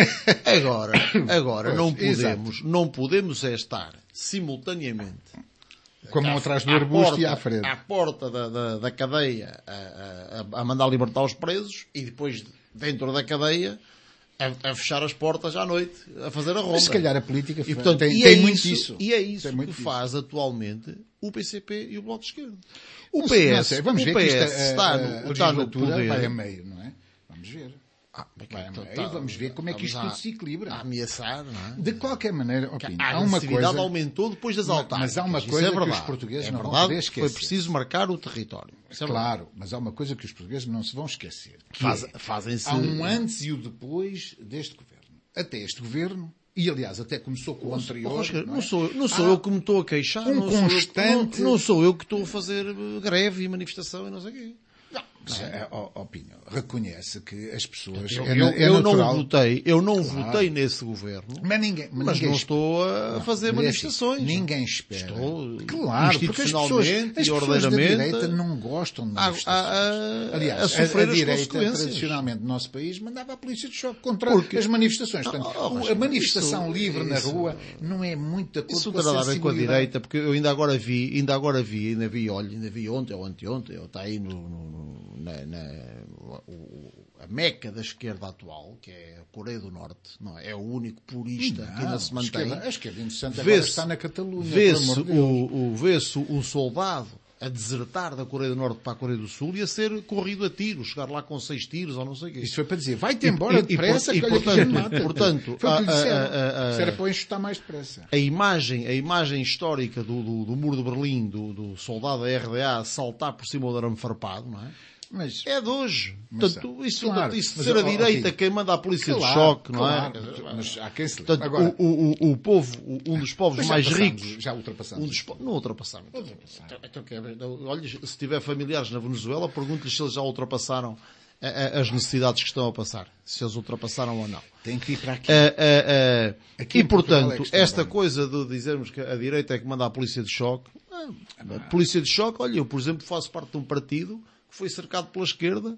Agora, agora
Pois,
não
exato.
podemos, não podemos é estar simultaneamente
Com a mão atrás do
à
arbusto
porta,
e à frente.
à porta da, da, da cadeia a, a, a mandar libertar os presos e depois dentro da cadeia a, a fechar as portas à noite, a fazer a ronda.
Mas se calhar a política
E, portanto,
tem,
e
tem
é
muito
isso,
isso.
E é isso
Tem
que
muito disso.
faz atualmente o P C P e o Bloco de Esquerda. O
Não sei, não
P S,
sei. Vamos
o
ver
P
que
S
isto, a,
está,
a,
no,
a
está no
legislatura
poder.
vai a meio, não é? Vamos ver.
Ah, bem,
Vai a
então,
meio,
tá-
vamos ver como é que isto
estamos
tudo se equilibra.
A ameaçar, não é?
De qualquer maneira,
Que
opino,
a
há uma
agressividade
coisa...
aumentou depois das
Mas-
autárquicas.
mas há uma
Isso
coisa
é
que
verdade.
os portugueses
é
não vão
verdade,
poder
Foi
esquecer.
preciso marcar o território. Isso é verdade.
Claro, mas há uma coisa que os portugueses não se vão esquecer. que
Faz-
é,
Fazem-se...
há um antes e o depois deste governo. Até este governo, e aliás até começou com o anterior.
Oh, Oscar,
não,
não
é?
sou, não sou
Há
eu que me estou a queixar.
um
não, sou eu, que-
constante-
não, não sou eu que estou a fazer eh, greve e manifestação e não sei o quê.
Mas, é, ó, ó, Pinho, reconhece que as pessoas...
Eu,
é,
eu,
é
eu não
natural,
votei, eu não votei nesse governo,
Mas ninguém... Mas,
mas
ninguém
não
espera.
estou a fazer
Mas é
manifestações.
assim, ninguém espera.
Estou
Claro, porque as pessoas,
institucionalmente
as
e
pessoas da
ordeiramente
direita não gostam de
a- a-
manifestações.
a-
Aliás,
a sofrer
a,
as
direita,
consequências.
tradicionalmente, no nosso país, mandava a polícia de choque contra
Porque-
as manifestações. Portanto,
Ah, oh,
a
Oscar,
manifestação
isso-
livre na
isso-
rua não é muito de acordo
Isso
com
não tem nada a ver com a
sensibilidade.
direita, porque eu ainda agora vi, ainda agora vi, ainda vi, olha, ainda vi ontem ou anteontem, ou está aí no, no- no- na, na- o- a meca da esquerda atual, que é a Coreia do Norte, não é? É o único purista que ainda se
a
mantém.
esquerda, a esquerda interessante agora
Vê-se-
está na Catalunha, pelo
Vê-se
amor de Deus.
o, o, vê-se um soldado a desertar da Coreia do Norte para a Coreia do Sul e a ser corrido a tiros, chegar lá com seis tiros ou não sei o quê.
Isto foi para dizer, vai-te embora
E- e-
depressa
e,
que olha que a
portanto-
gente mata.
portanto,
foi o que lhe
a- a-
disseram.
a- a-
Isto era para enxutar mais depressa.
A imagem, a imagem histórica do, do, do muro de Berlim, do, do soldado da R D A saltar por cima do arame farpado, não é?
Mas,
É de hoje.
Mas,
Portanto, isso,
claro,
isso de
mas,
ser a
ó, ó,
direita
Pinho,
quem manda a polícia de
claro,
choque, não
claro,
é?
mas há quem se lembre.
Portanto,
Agora,
o, o, o povo, um dos povos
mas já
mais
passámos,
ricos,
já ultrapassamos.
um dos, po- não ultrapassamos. Então, então, quer ver? Olha, se tiver familiares na Venezuela, pergunte-lhes se eles já ultrapassaram a- a- as necessidades que estão a passar, se eles ultrapassaram ou não.
Tem que ir para aqui.
Ah, ah, ah,
Aqui
e
em Portugal é
portanto,
que está
esta
bem.
coisa de dizermos que a direita é que manda a polícia de choque, ah, a polícia de choque, olha, eu por exemplo faço parte de um partido que foi cercado pela esquerda,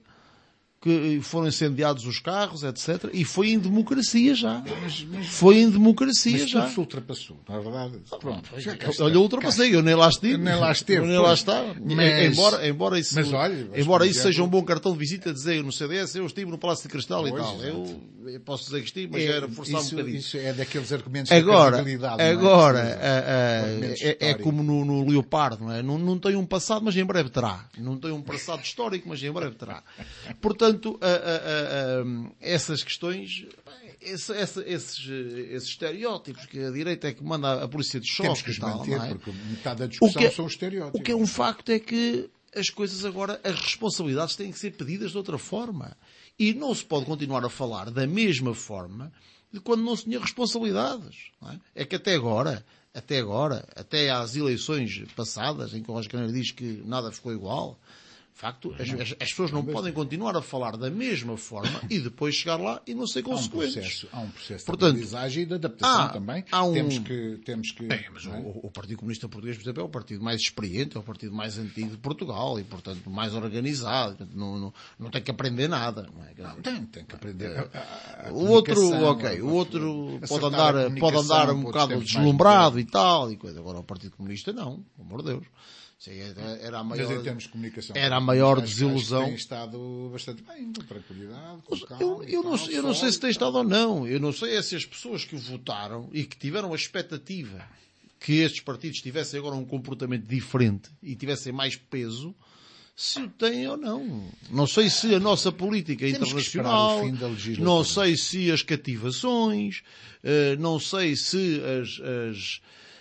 que foram incendiados os carros, etcétera. E foi em democracia já.
Mas, mas,
Foi em democracia
mas
já.
tudo se ultrapassou, na verdade. Pronto, já cá está.
Olha, eu ultrapassei, eu nem lá estive.
Nem lá esteve,
Eu nem lá
pois.
está.
Mas-
embora, embora isso,
mas olha, mas,
embora
por
isso
exemplo-
seja um bom cartão de visita dizer no C D S, eu estive no Palácio de Cristal
Pois,
e tal.
exato.
Eu, eu posso dizer que estive, mas
É,
já era forçar
isso,
um bocadinho.
isso é daqueles argumentos
Agora,
da credibilidade. não é?
agora
Exato.
a- a-
Argumentos
é, é
históricos.
como no, no Leopardo, não é? Não, não tem um passado, mas em breve terá. Não tem um passado histórico, mas em breve terá. Portanto, a- a- a- a- essas questões, esse- esse- esses, esses estereótipos que a direita é que manda a polícia de choque
Temos que os
e tal,
manter,
não é?
porque metade da
O
discussão
que é-
são os estereótipos.
O que é um facto é que as coisas agora, as responsabilidades têm que ser pedidas de outra forma. E não se pode continuar a falar da mesma forma de quando não se tinha responsabilidades. Não é? É que até agora, até agora, até às eleições passadas, em que o Roger Carneiro diz que nada ficou igual, De facto, as, as, as pessoas não podem continuar a falar da mesma forma e depois chegar lá e não ser consequentes.
Há um processo, há um processo
Portanto,
de aprendizagem e de adaptação
há,
também.
Há um...
Temos que... Temos que
Bem, mas
é?
o, o Partido Comunista Português, por exemplo, é o partido mais experiente, é o partido mais antigo de Portugal e, portanto, mais organizado. Portanto, não, não, não tem que aprender nada. Não, é?
não tem, tem que aprender. A, a, a
o outro, ok, o outro pode andar, pode andar um bocado deslumbrado e tal, e coisa. Agora o Partido Comunista não, pelo amor de Deus. Era a maior,
mas em termos de comunicação,
era a maior
acho,
desilusão.
Acho que tem estado bastante bem, com tranquilidade, com calma,
eu, eu, não,
tal,
eu não sei se tem estado ou não. Eu não sei é se as pessoas que o votaram e que tiveram a expectativa que estes partidos tivessem agora um comportamento diferente e tivessem mais peso, se o têm ou não. Não sei se a nossa política
Temos
internacional,
o fim da legislatura.
não sei se as cativações, não sei se as... as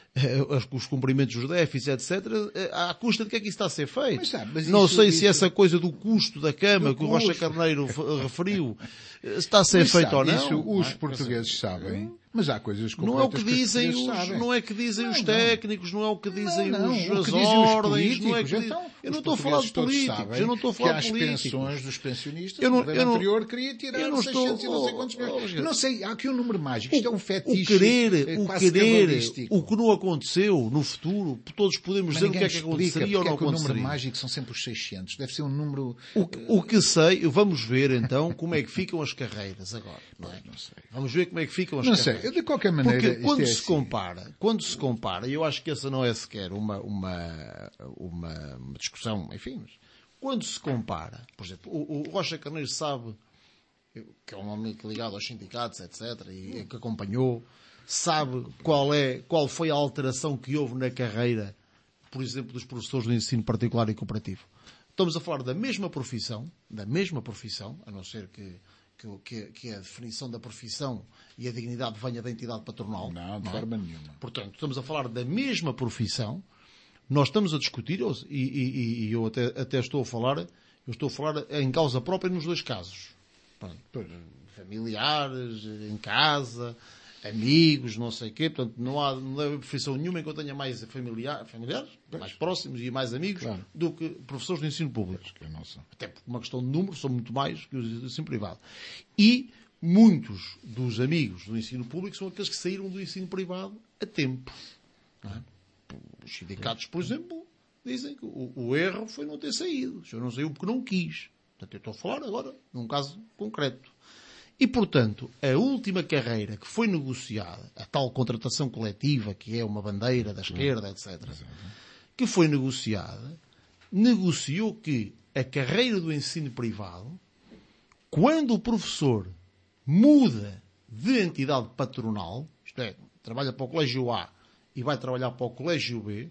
os cumprimentos dos déficits, etcétera, à custa de que é que isso está a ser feito.
Mas, sabe, mas
não
isso,
sei
isso...
se essa coisa do custo da cama
do
que o
custo.
Rocha Carneiro referiu está a ser
mas,
feito
sabe,
ou não.
Isso os
não é?
portugueses sabem. Mas há coisas concretas
não é o que dizem
que os,
os,
sabem.
não é que dizem
não,
os
não.
técnicos, não é o que dizem
não, não.
os,
O que
as
dizem
ordens,
os
não é que
então,
eu não
os
estou a falar de
todos
políticos,
sabem
eu não estou a falar de
que
políticos.
as pensões dos pensionistas,
eu não,
o governo
eu não,
anterior queria tirar
eu não
seiscentos
estou,
e não sei quantos milhões.
oh, oh,
não sei, há aqui um número mágico. Isto é um fetiche.
O querer,
é
o
quase
querer,
cabalístico.
o que não aconteceu no futuro, todos podemos
Mas
dizer o que é que
explica
aconteceria ou não
porque é que o
aconteceria.
número mágico são sempre os seiscentos. Deve ser um número...
O, o que sei, vamos ver então como é que ficam as carreiras agora. Não é?
Não sei.
Vamos ver como é que ficam as
Não
carreiras.
sei, de qualquer maneira...
Porque quando
é
se
assim.
compara, quando se compara, e eu acho que essa não é sequer uma, uma, uma, uma discussão, enfim, mas quando se compara, por exemplo, o, o Rocha Carneiro sabe, que é um homem ligado aos sindicatos, etcétera, e que acompanhou, sabe qual é, qual foi a alteração que houve na carreira, por exemplo, dos professores do ensino particular e cooperativo. Estamos a falar da mesma profissão, da mesma profissão, a não ser que, que, que a definição da profissão e a dignidade venha da entidade patronal.
Não, de
não
forma
é?
nenhuma.
Portanto, estamos a falar da mesma profissão, nós estamos a discutir, e, e, e eu até, até estou a falar, eu estou a falar em causa própria nos dois casos. Pronto, familiares, em casa, amigos, não sei o quê. Portanto, não há, não há profissão nenhuma em que eu tenha mais familiar, familiares, mais próximos e mais amigos, claro, do que professores de ensino público.
Que é nossa.
Até por uma questão de número, são muito mais que os de ensino privado. E muitos dos amigos do ensino público são aqueles que saíram do ensino privado a tempo. Não é? Os sindicatos, por exemplo, dizem que o, o erro foi não ter saído. O senhor não saiu porque não quis. Portanto, eu estou a falar agora num caso concreto. E, portanto, a última carreira que foi negociada, a tal contratação coletiva, que é uma bandeira da esquerda, etcétera, que foi negociada, negociou que a carreira do ensino privado, quando o professor muda de entidade patronal, isto é, trabalha para o colégio A e vai trabalhar para o colégio B,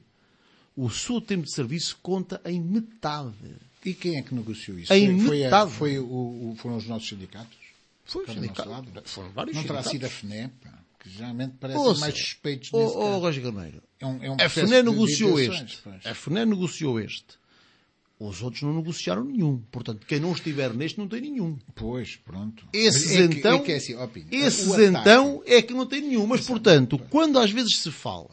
o seu tempo de serviço conta em metade.
E quem é que negociou isso?
Em
foi,
metade.
Foi, foi o, o, foram os nossos sindicatos?
Foi o sindicato. Foram vários
Não terá
sindicatos.
sido a F N E, pá, que geralmente parecem
Ouça,
mais suspeitos
oh,
nesse
oh,
caso.
Roger Carneiro,
É um, é um
a
processo
F N E
de
negociou
negociações,
este.
pois.
A F N E negociou este. Os outros não negociaram nenhum. Portanto, quem não estiver neste não tem nenhum.
Pois, pronto.
Esses
Mas é que-
então,
é que é assim, ó, Pinho,
esses
o ataque-
então é que não tem nenhum. Mas, portanto, quando às vezes se fala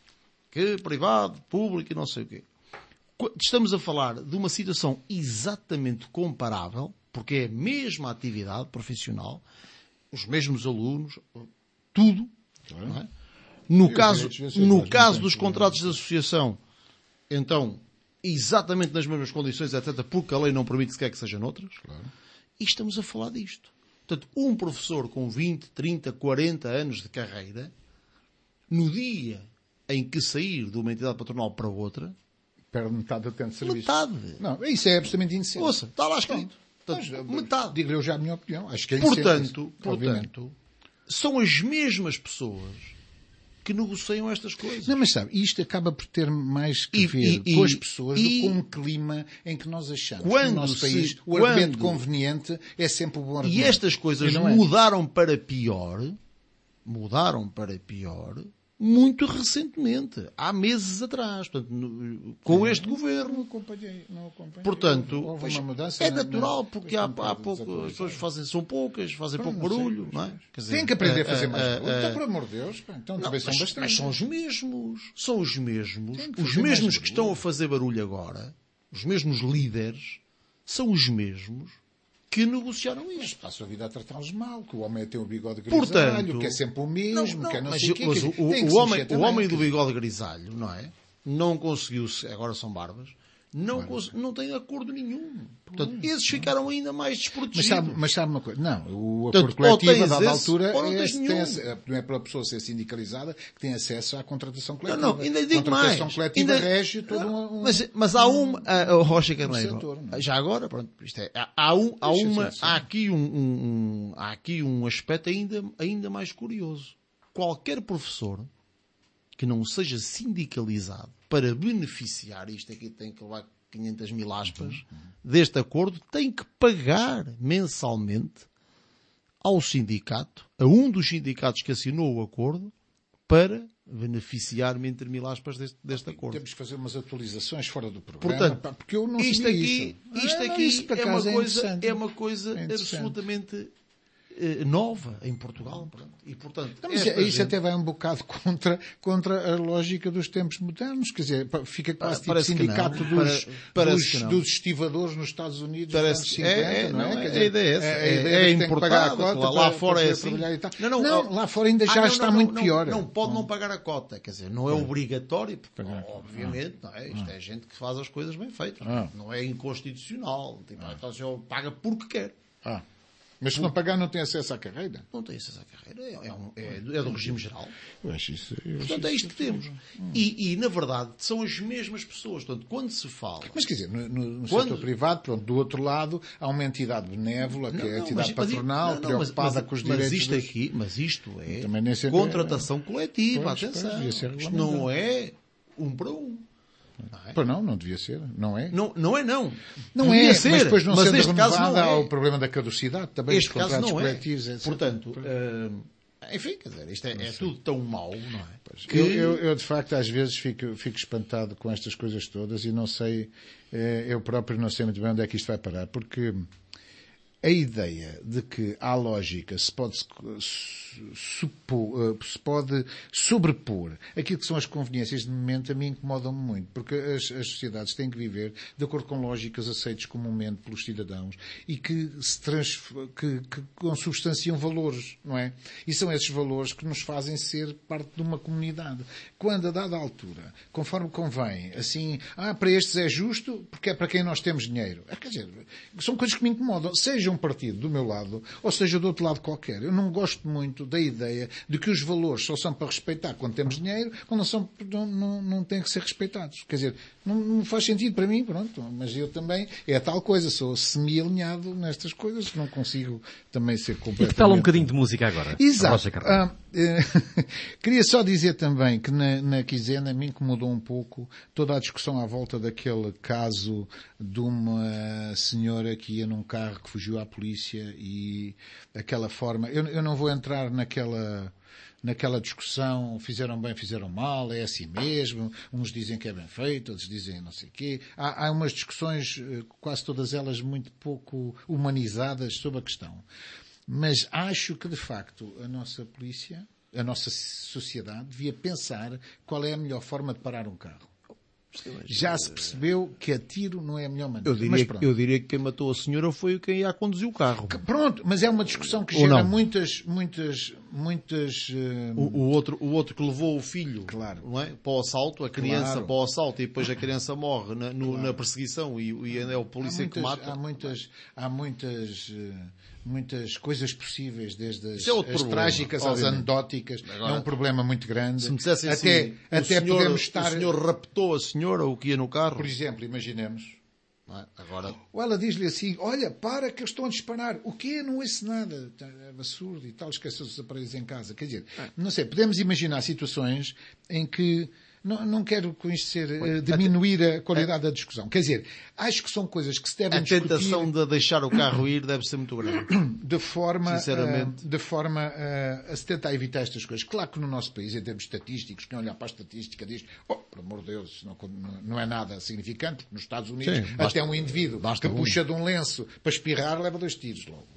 que privado, público e não sei o quê, qu- estamos a falar de uma situação exatamente comparável, porque é a mesma atividade profissional, os mesmos alunos, tudo.
Claro.
Não é? No
E os
caso,
direitos sociais,
no
não
caso
tem
dos
problema.
contratos de associação, então, exatamente nas mesmas condições, etcétera, porque a lei não permite sequer que seja noutras.
Claro.
E estamos a falar disto. Portanto, um professor com vinte, trinta, quarenta anos de carreira, no dia em que sair de uma entidade patronal para outra,
Perde metade do tempo de serviço.
metade.
Não, isso é absolutamente indecente.
Ouça, está lá escrito.
Mas,
Portanto, metade.
digo eu já a minha opinião. Acho que é indecente
Portanto,
isso, obviamente.
portanto, são as mesmas pessoas que negociam estas coisas.
Não, mas sabe, isto acaba por ter mais que
E-
ver
e-
com as
e-
pessoas
e-
do que com um clima em que nós achamos que
Quando
no nosso
se-
país o
quando-
argumento conveniente é sempre o bom argumento.
E estas coisas
E não é.
mudaram para pior, mudaram para pior, muito recentemente, há meses atrás, portanto, no- com este
Não
governo.
acompanhei, não acompanhei.
Portanto,
Houve
pois,
uma mudança
é
na-
natural,
na-
porque há, há
um bocado
pouco, as
desatualizado.
pessoas fazem, são poucas, fazem
Pois,
pouco
não sei,
barulho,
pois,
não é?
pois.
Quer dizer,
Tem que aprender a
ah,
fazer
ah,
mais
ah,
barulho.
ah,
Então, por amor de Deus, pá, então
Não,
talvez são
mas,
bastante.
mas são os mesmos. São os mesmos.
Tem que
Os
fazer mais
mesmos que estão
barulho.
a fazer barulho agora, os mesmos líderes, são os mesmos que negociaram
Mas
isto.
passa a vida a tratá-los mal, que o homem tem o bigode grisalho,
Portanto,
que é sempre o mesmo,
não, não,
que é não
mas
sei o quê.
mas
que
o,
tem que
o
se
homem,
mexer
o
também,
homem do
que-
bigode grisalho, não é? Não conseguiu, agora são barbas, não,
Claro.
cons- não tem acordo nenhum. Portanto, esses ficaram ainda mais
Mas
desprotegidos.
sabe, mas sabe uma coisa? Não, o
Portanto,
acordo coletivo,
ou
a
tens
dada
esse,
altura,
ou não
é,
tens
tem
nenhum.
esse- não é para a pessoa ser sindicalizada que tem acesso à contratação
Não,
coletiva.
não, ainda digo
contratação
mais.
coletiva
Ainda-
rege todo um... um
Mas, mas há um, ah, oh, Rocha Carneiro,
setor, não é?
já agora, pronto, isto é, há, há um, há
Deixa
uma,
ser, sim.
há aqui um, um- um- há aqui um aspecto ainda, ainda mais curioso. Qualquer professor que não seja sindicalizado para beneficiar, isto aqui tem que levar quinhentas mil aspas, deste acordo, tem que pagar mensalmente ao sindicato, a um dos sindicatos que assinou o acordo, para beneficiar-me, entre mil aspas, deste, deste acordo.
Temos que fazer umas atualizações fora do programa,
Portanto,
pá, porque eu não
isto
sabia
aqui,
isso.
isto
Ah, não,
aqui
isso, por
é, uma
acaso,
coisa,
interessante.
é uma coisa
É interessante.
absolutamente eh, nova em Portugal. Pronto. E, portanto,
Não, mas
esta
isso
gente-
até vai um bocado contra, contra a lógica dos tempos modernos. Quer dizer, pa- fica quase tipo
Parece que
sindicato
não.
dos,
Pare- parece
dos,
que não.
dos estivadores nos Estados Unidos
Parece
dos anos
que-
cinquenta,
é, é,
não é?
não,
Quer
a
dizer,
ideia é essa.
a
É-
ideia
é
de que tem que pagar a
importado,
cota
lá- lá
para-
fora
para
é
ser
assim.
trabalhar e tal.
Não, não,
Não,
oh,
lá fora ainda
Ah,
já
não,
está
não,
muito
não,
pior.
Não, pode não pagar a cota, quer dizer, não é obrigatório, porque,
Pagar.
obviamente, não é? Isto é gente que faz as coisas bem feitas.
Ah.
Não é inconstitucional. Tipo, então o senhor paga porque quer.
Ah. Mas se não pagar não tem acesso à carreira?
Não tem acesso à carreira. É, é, um- é do, é do regime geral.
Eu acho isso. eu acho
Portanto, é
isso
isto que temos. E, e, na verdade, são as mesmas pessoas. Portanto, quando se fala...
Mas quer dizer, no, no, no
Quando-
setor privado, pronto, do outro lado, há uma entidade benévola, que
Não,
é a
não,
entidade
mas- mas-
patronal,
não, não, mas-
preocupada
mas-
com os
mas
direitos
isto
dos...
aqui, mas isto é
Também nem sempre é-
contratação coletiva,
Pois,
atenção.
pois, devia ser
Isto
regulamentado.
não é um para um. Não é?
Pois não, não devia ser, não é?
Não, não é não.
Não
Devia
é,
ser,
mas depois não
mas
sendo
neste caso
renovada
não
há
é.
o problema da caducidade também
Este
dos
caso
contratos
não é.
coletivos, etcétera.
Portanto, ah, enfim, quer dizer, isto é, é tudo tão mau, não é? Que-
Eu, eu, eu, de facto, às vezes fico, fico espantado com estas coisas todas e não sei, eh, eu próprio não sei muito bem onde é que isto vai parar, porque a ideia de que há lógica se pode, supor, se pode sobrepor aquilo que são as conveniências de momento, a mim incomodam-me muito, porque as, as sociedades têm que viver de acordo com lógicas aceitas comumente pelos cidadãos e que se trans, que, que consubstanciam valores, não é? E são esses valores que nos fazem ser parte de uma comunidade. Quando, a dada altura, conforme convém, assim, ah, para estes é justo porque é para quem nós temos dinheiro. É, quer dizer, são coisas que me incomodam, seja um partido do meu lado, ou seja do outro lado qualquer. Eu não gosto muito da ideia de que os valores só são para respeitar quando temos dinheiro, quando não são, não, não, não têm que ser respeitados. Quer dizer, não, não faz sentido para mim, pronto, mas eu também, é tal coisa, sou semi-alinhado nestas coisas, não consigo também ser completamente...
E que tal um bocadinho de música agora?
Exato.
Rocha Carneiro?
Ah, eh, queria só dizer também que na, na quinzena me incomodou um pouco toda a discussão à volta daquele caso de uma senhora que ia num carro que fugiu à polícia e aquela forma... Eu, eu não vou entrar naquela... naquela discussão, fizeram bem, fizeram mal, é assim mesmo, uns dizem que é bem feito, outros dizem não sei o quê. Há, há umas discussões, eh, quase todas elas muito pouco humanizadas sobre a questão. Mas acho que, de facto, a nossa polícia, a nossa sociedade, devia pensar qual é a melhor forma de parar um carro. Já se percebeu que a tiro não é a melhor maneira.
Eu diria,
Mas
que-
pronto.
eu diria que quem matou a senhora foi quem ia a conduzir o carro.
Que- Pronto, mas é uma discussão que
Ou
gera
não?
muitas, muitas, muitas... eh,
O, o outro, o outro que levou o filho,
Claro.
não é? Para o assalto, a criança
Claro.
para o assalto e depois a criança morre na, no- na perseguição e, e é o polícia
há muitas,
que mata.
Há muitas, há muitas, eh, muitas coisas possíveis, desde as,
Isso é outro
as
problema,
trágicas às
obviamente.
anedóticas.
Agora,
é um problema muito grande.
Se me dissessem
até
assim,
até
o senhor,
podemos estar...
o senhor raptou a senhora, o que ia no carro,
Por exemplo, imaginemos...
não é? Agora,
Ou ela diz-lhe assim, olha, para que eles estão a disparar. O quê? Não ouço nada. É absurdo e tal, esqueceu os aparelhos em casa. Quer dizer, não sei, podemos imaginar situações em que... Não, não quero com isto ser, eh, diminuir a qualidade da discussão. Quer dizer, acho que são coisas que se devem
a
discutir...
tentação de deixar o carro ir deve ser muito grande.
de forma,
Sinceramente.
eh, de forma eh, a se tentar evitar estas coisas. Claro que no nosso país, em termos estatísticos, quem olhar para a estatística diz, oh, por amor de Deus, isso não, não é nada significante, porque nos Estados Unidos
Sim, basta-
até um indivíduo
basta
que
um.
puxa de um lenço para espirrar leva dois tiros logo.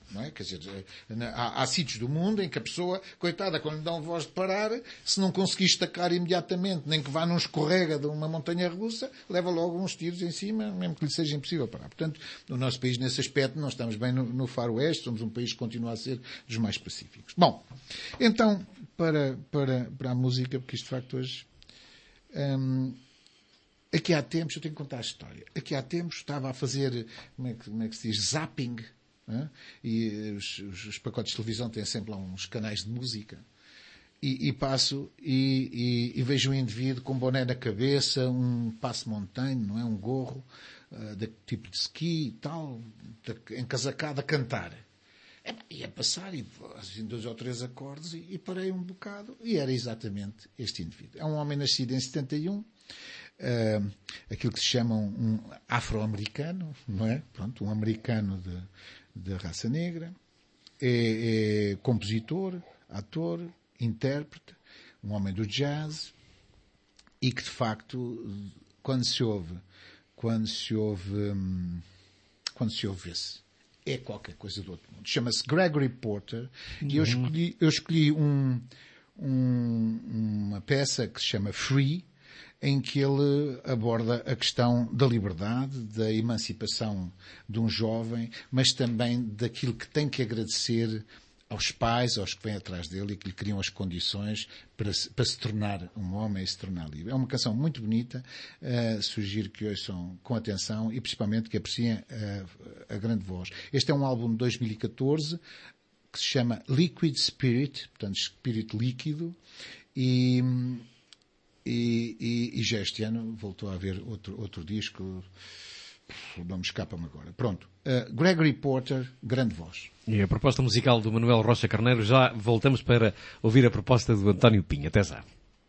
não é? Quer dizer, há, há sítios do mundo em que a pessoa, coitada, quando lhe dão voz de parar, se não conseguir estacar imediatamente, nem que vá num escorrega de uma montanha russa, leva logo uns tiros em cima, mesmo que lhe seja impossível parar. Portanto, no nosso país, nesse aspecto, nós estamos bem no, no faroeste, somos um país que continua a ser dos mais pacíficos. Bom, então, para, para, para a música, porque isto de facto hoje... Hum, aqui há tempos, eu tenho que contar a história, aqui há tempos estava a fazer, como é que, como é que se diz, zapping, né? E os, os, os pacotes de televisão têm sempre lá uns canais de música, e, e passo e, e, e vejo um indivíduo com um boné na cabeça, um passe-montanha, não é, um gorro, uh, de tipo de ski e tal, de, encasacado a cantar. É, ia passar e assim, dois ou três acordes e, e parei um bocado e era exatamente este indivíduo. É um homem nascido em setenta e um, uh, aquilo que se chama um, um afro-americano, não é? Pronto, um americano de, de raça negra, é, é compositor, ator, intérprete, um homem do jazz e que de facto quando se ouve, quando se ouve, hum, quando se ouve esse é qualquer coisa do outro mundo. Chama-se Gregory Porter, uhum. E eu escolhi, eu escolhi um, um, uma peça que se chama Free, em que ele aborda a questão da liberdade, da emancipação de um jovem, mas também daquilo que tem que agradecer aos pais, aos que vêm atrás dele e que lhe criam as condições para se, para se tornar um homem e se tornar livre. É uma canção muito bonita, uh, sugiro que ouçam com atenção e principalmente que apreciem uh, a grande voz. Este é um álbum de dois mil e catorze que se chama Liquid Spirit, portanto espírito líquido, e, e, e, e já este ano voltou a haver outro, outro disco, o nome escapa-me agora. Pronto. Uh, Gregory Porter, grande voz.
E a proposta musical do Manuel Rocha Carneiro, já voltamos para ouvir a proposta do António Pinho. Até já.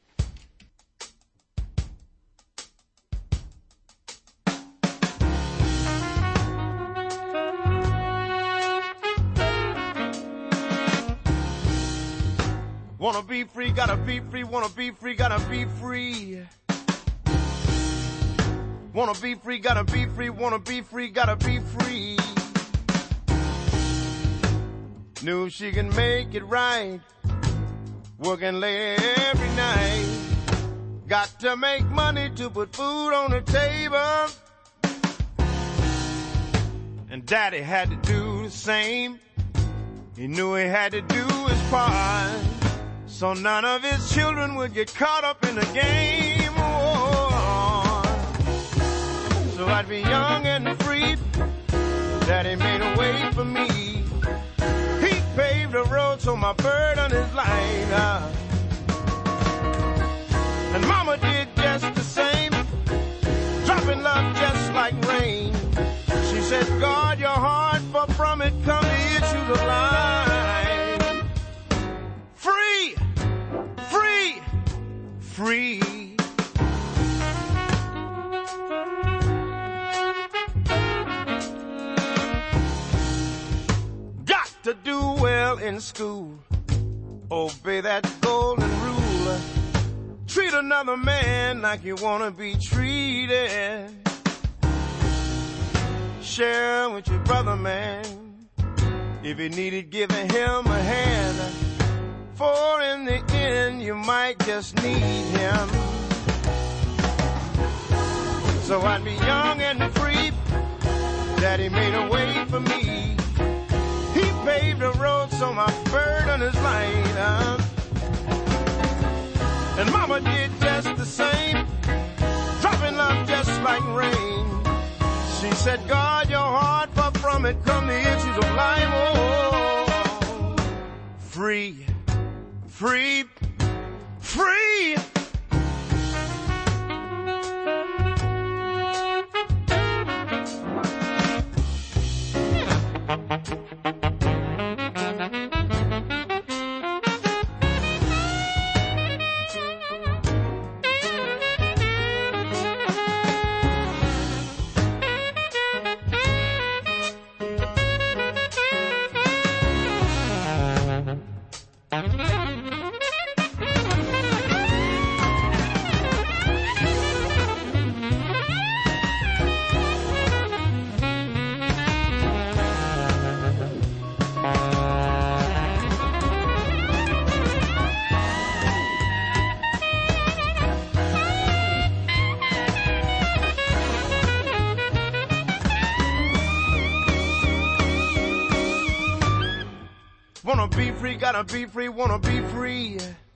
Wanna be free, gotta be free, wanna be free, gotta be free. Wanna be free, gotta be free, wanna be free, gotta be free. Knew she can make it right, working late every night. Got to make money to put food on the table. And Daddy had to do the same. He knew he had to do his part, so none of his children would get caught up in the game. Oh, so I'd be young and free. Daddy made a way for me. He paved the road so my burden is light. Uh, and Mama did just the same, dropping love just like rain. She said, guard your heart, for from it come the issues of life. Free, free, free. To do well in school, obey that golden rule, treat another man like you want to be treated, share with your brother, man, if you need it, give him a hand, for in the end you might just need him. So I'd be young and free. Daddy made a way for me. Paved the road so my burden is light. Uh. And Mama did just the same, dropping love just like rain. She said, guard your heart, for from it come the issues of life. Oh, free, free, free. Wanna be free, gotta be free, wanna be free.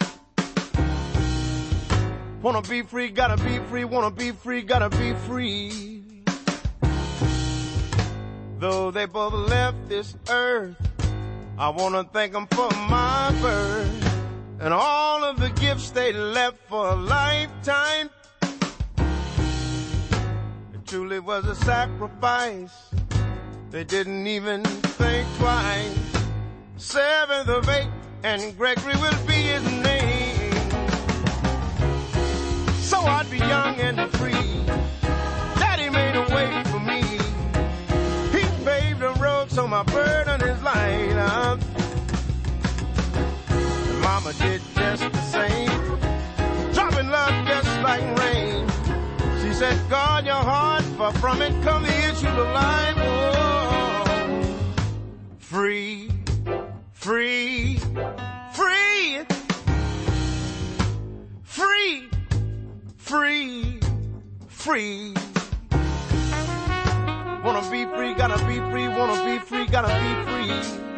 Wanna be free, gotta be free, wanna be free, gotta be free. Though they both left this earth, I wanna thank them for my birth and all of the gifts they left for a lifetime. It truly was a sacrifice. They didn't even think twice. Seventh of eight, and Gregory will be his name. So I'd be young and free. Daddy made a way for me. He paved the road so my burden is light. Uh, Mama did just the same, dropping love just like rain. She said, guard your heart, for from it come the issues of life. Oh, free, free, free, free, free, free. Wanna be free, gotta be free, wanna be free, gotta be free.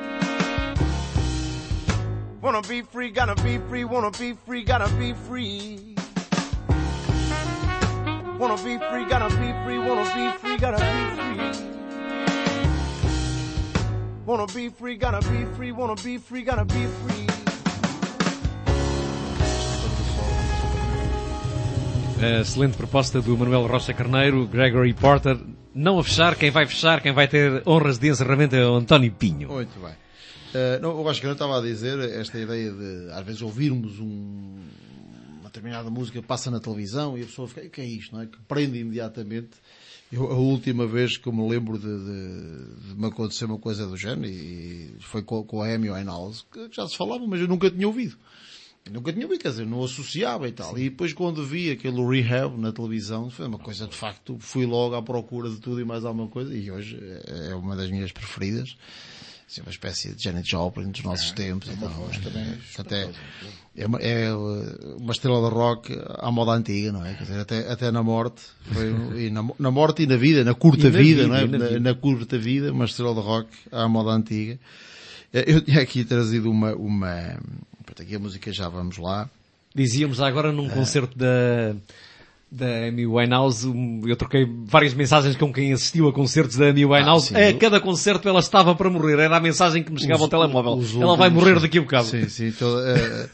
Wanna be free, gotta be free, wanna be free, gotta be free. Wanna be free, gotta be free, wanna be free, gotta be free. Wanna be free, gotta be free, wanna be free, gotta be free.
A excelente proposta do Manuel Rocha Carneiro, Gregory Porter. Não a fechar, quem vai fechar, quem vai ter honras de encerramento é o António Pinho.
Muito bem. Uh, não, eu acho que eu estava a dizer esta ideia de, às vezes, ouvirmos um, uma determinada música que passa na televisão e a pessoa fica, o que é isto, não é? Que prende imediatamente. Eu, a última vez que eu me lembro de, de, de me acontecer uma coisa do género, e foi com, com a Amy Winehouse, que já se falava, mas eu nunca tinha ouvido. Eu nunca tinha ouvido, quer dizer, não associava e tal. E depois quando vi aquele Rehab na televisão, foi uma coisa, de facto, fui logo à procura de tudo e mais alguma coisa, e hoje é uma das minhas preferidas. Assim, uma espécie de Janet Joplin dos nossos é, tempos. É uma então, voz também. Até, é, uma, é uma estrela da rock à moda antiga, não é? Quer dizer, até, até na morte, foi, e na, na morte e na vida, na curta na vida, vida, não é? Na, na, na curta vida, uma estrela da rock à moda antiga. Eu tinha aqui trazido uma, uma, aqui a música já vamos lá.
Dizíamos agora num ah. concerto da, da Amy Winehouse, eu troquei várias mensagens com quem assistiu a concertos da Amy Winehouse. Ah, sim, a cada concerto ela estava para morrer, era a mensagem que me chegava os, ao telemóvel. Ela últimos, vai morrer daqui a bocado.
Sim, sim. Então, é,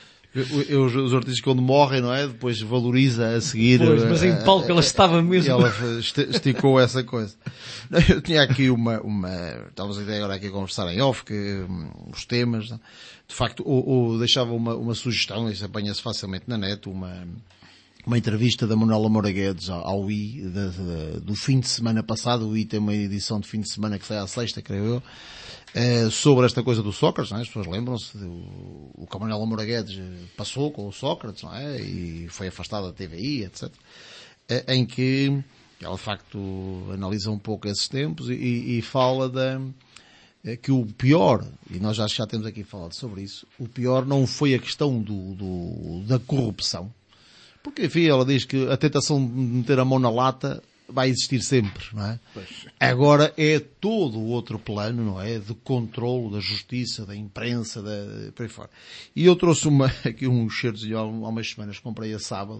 eu, os, os artistas quando morrem, não é? Depois valoriza a seguir.
Pois, mas em palco ela estava mesmo.
Ela esticou essa coisa. Eu tinha aqui uma, uma, estávamos agora aqui a conversar em off, que, um, os temas, não? De facto, ou, ou deixava uma, uma sugestão, isso apanha-se facilmente na net, uma, uma entrevista da Manuela Moura Guedes ao, ao I, de, de, do fim de semana passado. O I tem uma edição de fim de semana que sai à sexta, creio eu, eh, sobre esta coisa do Sócrates, não é? As pessoas lembram-se do o que a Manuela Moura Guedes passou com o Sócrates, não é? E foi afastada da T V I, etcétera. Eh, em que ela, de facto, analisa um pouco esses tempos e, e fala da, que o pior, e nós já, já temos aqui falado sobre isso, o pior não foi a questão do, do, da corrupção. Porque, enfim, ela diz que a tentação de meter a mão na lata vai existir sempre, não é? Pois. Agora é todo o outro plano, não é? De controlo da justiça, da imprensa, da, por aí fora. E eu trouxe uma, aqui um cheiro há umas semanas, comprei a sábado,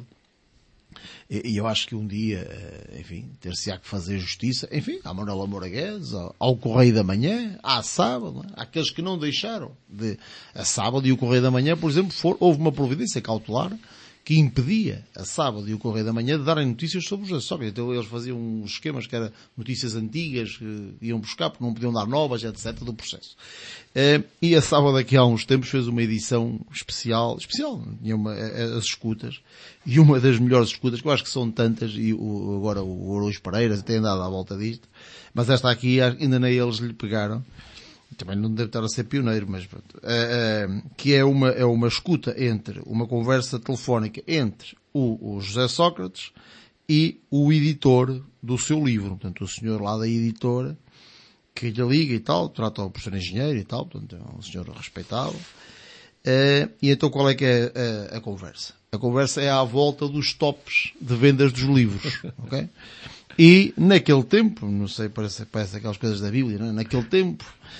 e eu acho que um dia, enfim, ter-se-á que fazer justiça, enfim, à Manuela Moura Guedes, ao Correio da Manhã, à sábado, aqueles que não deixaram de, a sábado e o Correio da Manhã, por exemplo, for, houve uma providência cautelar que impedia a sábado e o Correio da Manhã de darem notícias sobre os Sócrates. Então eles faziam uns esquemas que eram notícias antigas, que iam buscar porque não podiam dar novas, etcétera, do processo. E a sábado aqui há uns tempos fez uma edição especial, especial, tinha uma, as escutas, e uma das melhores escutas, que eu acho que são tantas, e o, agora o Oroz Pereira tem andado à volta disto, mas esta aqui ainda nem eles lhe pegaram. Também não deve estar a ser pioneiro, mas pronto. Uh, uh, que é uma, é uma escuta entre, uma conversa telefónica entre o, o José Sócrates e o editor do seu livro. Portanto, o senhor lá da editora, que lhe liga e tal, trata-o por ser engenheiro e tal, portanto, é um senhor respeitável. Uh, e então qual é que é a, a conversa? A conversa é à volta dos tops de vendas dos livros, ok? E naquele tempo, não sei, parece, parece aquelas coisas da Bíblia, não é? Naquele tempo,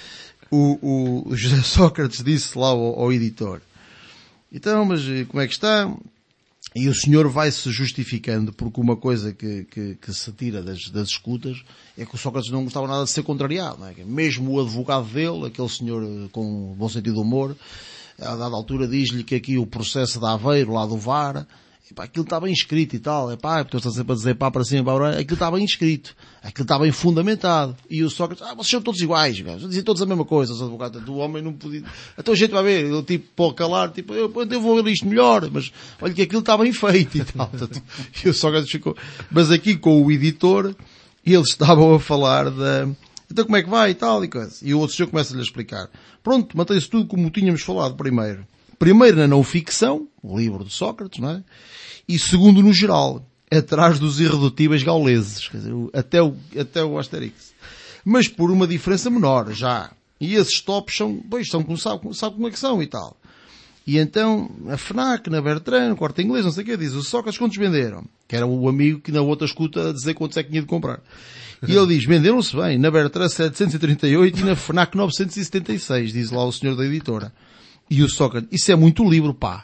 o, o José Sócrates disse lá ao, ao editor, então, mas como é que está? E o senhor vai-se justificando, porque uma coisa que, que, que se tira das, das escutas é que o Sócrates não gostava nada de ser contrariado. Não é? Mesmo o advogado dele, aquele senhor com bom sentido de humor, a dada altura diz-lhe que aqui o processo de Aveiro, lá do V A R, epá, aquilo está bem escrito e tal, epá, porque ele está sempre a dizer pá para cima, pá para aquilo está bem escrito, aquilo está bem fundamentado. E o Sócrates, ah, vocês são todos iguais, dizem todos a mesma coisa, os advogados do homem não podia, então a gente vai ver, ele tipo, pode calar, tipo, eu, eu vou ver isto melhor, mas olha que aquilo está bem feito e tal. E o Sócrates ficou, mas aqui com o editor, eles estavam a falar da, então como é que vai e tal e coisa. E o outro senhor começa-lhe a explicar. Pronto, mantém-se tudo como tínhamos falado primeiro. Primeiro na não ficção, o livro de Sócrates, não é? E segundo no geral, atrás dos irredutíveis gauleses, quer dizer, até o, até o Asterix. Mas por uma diferença menor, já. E esses tops são, pois, são como sabe, sabe como é que são e tal. E então, a FNAC, na Bertrand, no Corte Inglês, não sei o que, diz, o Sócrates quantos venderam? Que era o amigo que na outra escuta a dizer quantos é que tinha de comprar. E ele diz, venderam-se bem, na Bertrand setecentos e trinta e oito e na FNAC novecentos e setenta e seis, diz lá o senhor da editora. E o Sócrates, isso é muito livro, pá.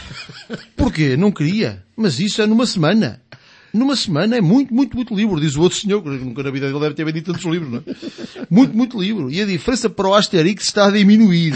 Porquê? Não queria. Mas isso é numa semana. Numa semana é muito, muito, muito livro, diz o outro senhor, que nunca na vida dele deve ter vendido tantos livros, não é? Muito, muito livro. E a diferença para o Asterix está a diminuir.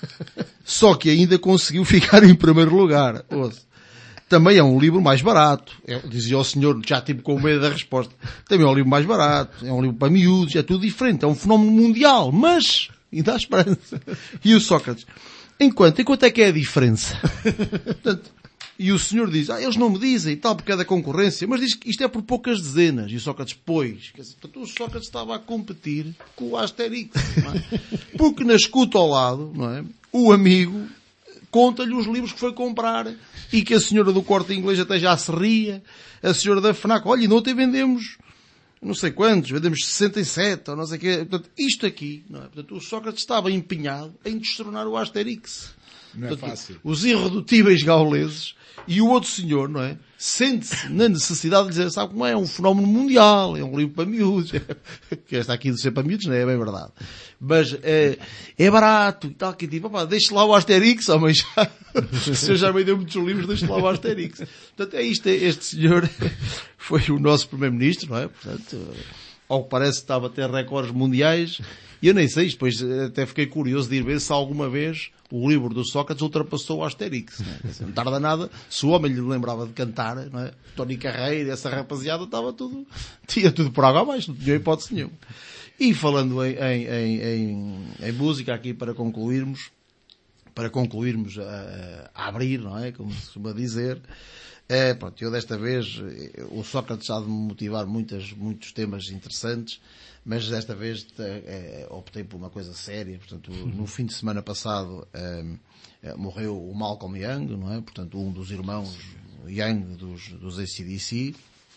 Só que ainda conseguiu ficar em primeiro lugar. Ouça. Também é um livro mais barato. É, dizia o senhor, já tipo com medo da resposta. Também é um livro mais barato. É um livro para miúdos. É tudo diferente. É um fenómeno mundial. Mas ainda há esperança. E o Sócrates, enquanto, enquanto é que é a diferença? Portanto, e o senhor diz, ah, eles não me dizem e tal, porque é da concorrência, mas diz que isto é por poucas dezenas. E o Sócrates, pois. Quer dizer, portanto, o Sócrates estava a competir com o Asterix, não é? Porque na escuta ao lado, não é? O amigo conta-lhe os livros que foi comprar e que a senhora do Corte Inglês até já se ria, a senhora da FNAC, olha, e ontem vendemos não sei quantos, vendemos sessenta e sete, ou não sei o quê. Portanto, isto aqui, não é? Portanto, o Sócrates estava empenhado em destronar o Asterix.
Não é
Portanto,
fácil.
os irredutíveis gauleses, e o outro senhor, não é? Sente-se na necessidade de dizer, sabe como é? É um fenómeno mundial, é um livro para miúdos. Que esta aqui de ser para miúdos não é bem verdade. Mas é, é barato e tal, que tipo, opá, deixe lá o Asterix, homem, já, o senhor já me deu muitos livros, deixe lá o Asterix. Portanto, é isto, este senhor foi o nosso primeiro-ministro, não é? Portanto, ao que parece estava a ter recordes mundiais, e eu nem sei, depois até fiquei curioso de ir ver se alguma vez o livro do Sócrates ultrapassou o Asterix. Não, é? Não tarda nada, se o homem lhe lembrava de cantar, não é? Tony Carreira, essa rapaziada, estava tudo, tinha tudo por água abaixo, não tinha hipótese nenhuma. E falando em, em, em, em, em música aqui para concluirmos, para concluirmos a, a abrir, não é? Como se costuma dizer, é, pronto, eu desta vez, o Sócrates há de me motivar muitas, muitos temas interessantes, mas desta vez é, optei por uma coisa séria. Portanto, no fim de semana passado é, é, morreu o Malcolm Young, não é? Portanto, um dos irmãos Young dos, dos A C D C,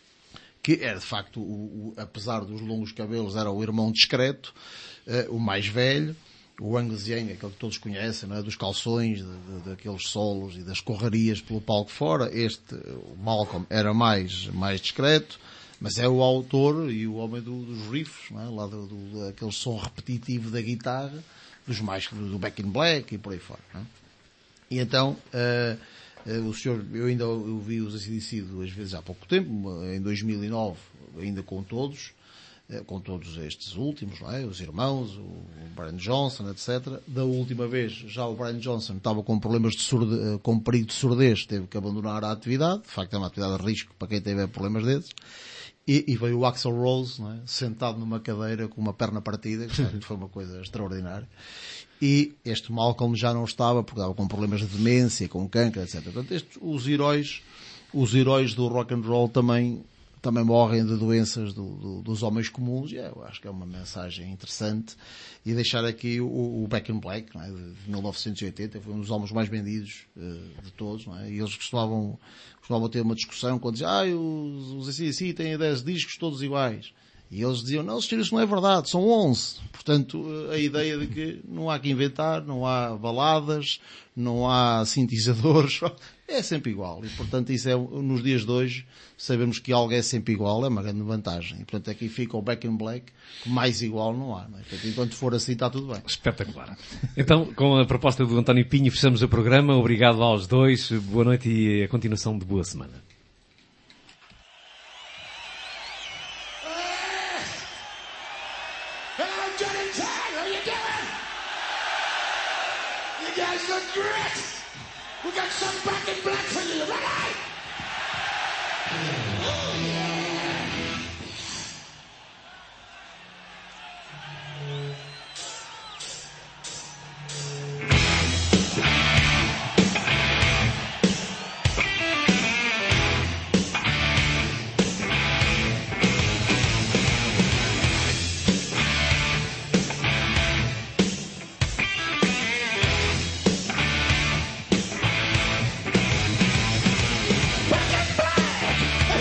que era de facto, o, o, apesar dos longos cabelos, era o irmão discreto, é, o mais velho. O Angus Young, aquele que todos conhecem, não é? Dos calções, de, de, daqueles solos e das correrias pelo palco fora. Este, o Malcolm, era mais, mais discreto, mas é o autor e o homem do, dos riffs, não é? Lá do, do, daquele som repetitivo da guitarra, dos mais, do Back in Black e por aí fora, não é? E então, uh, uh, o senhor, eu ainda ouvi os A C D C duas vezes há pouco tempo, em dois mil e nove, ainda com todos, com todos estes últimos, não é? Os irmãos, o Brian Johnson, etcétera. Da última vez, já o Brian Johnson estava com problemas de surde... com perigo de surdez, teve que abandonar a atividade. De facto, é uma atividade de risco para quem tiver problemas desses. E, e veio o Axl Rose, não é? Sentado numa cadeira com uma perna partida, que foi uma coisa extraordinária. E este Malcolm já não estava, porque estava com problemas de demência, com câncer, etcétera. Portanto, estes, os heróis, os heróis do rock and roll também também morrem de doenças do, do, dos homens comuns, e eu acho que é uma mensagem interessante. E deixar aqui o, o Back in Black, não é? De mil novecentos e oitenta, foi um dos álbuns mais vendidos uh, de todos, não é? E eles costumavam, costumavam ter uma discussão quando diziam, ah, os, os A C D C têm dez discos todos iguais. E eles diziam, não, senhor, isso não é verdade, são onze. Portanto, a ideia de que não há que inventar, não há baladas, não há sintetizadores, é sempre igual. E, portanto, isso é, nos dias de hoje, sabemos que algo é sempre igual, é uma grande vantagem. E, portanto, aqui fica o Back in Black, que mais igual não há. Não é? Portanto, enquanto for assim, está tudo bem.
Espetacular. Então, com a proposta do António Pinho, fechamos o programa. Obrigado aos dois. Boa noite e a continuação de boa semana.
We got some Back in Black for you, ready? Oh, yeah. Back in Black!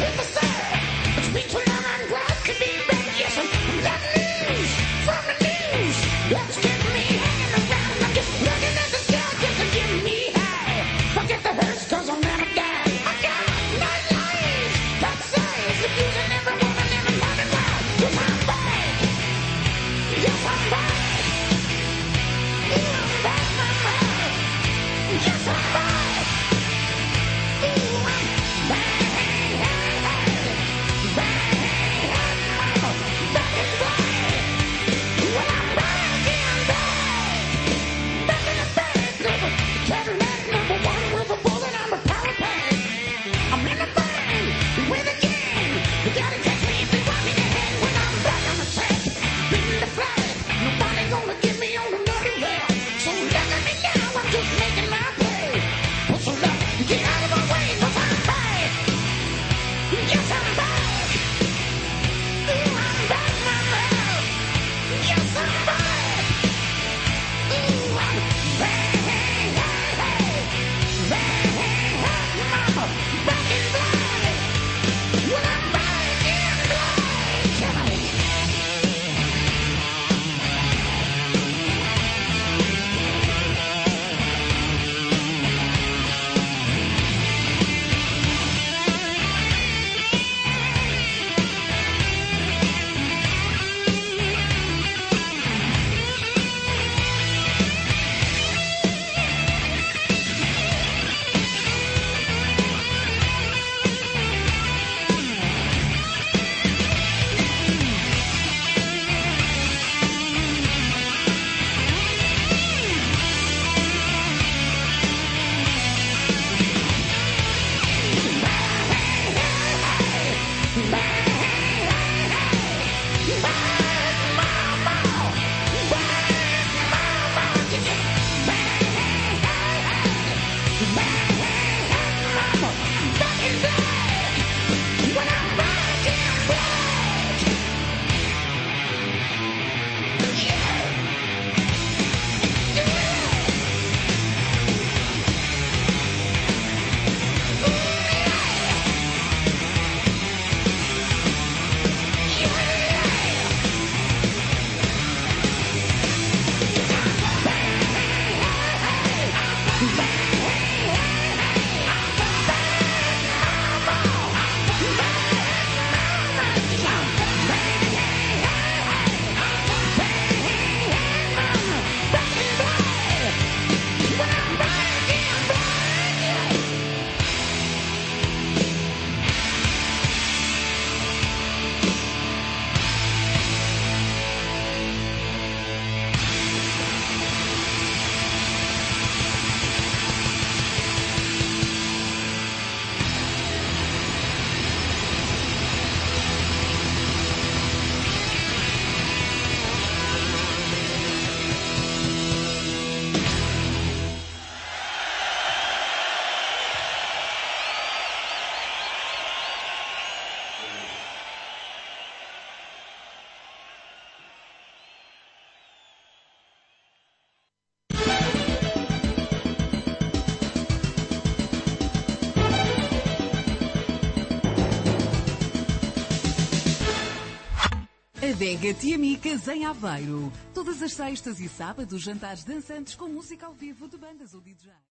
Adega Tiamicas em Aveiro. Todas as sextas e sábados, jantares dançantes com música ao vivo de bandas ou D J.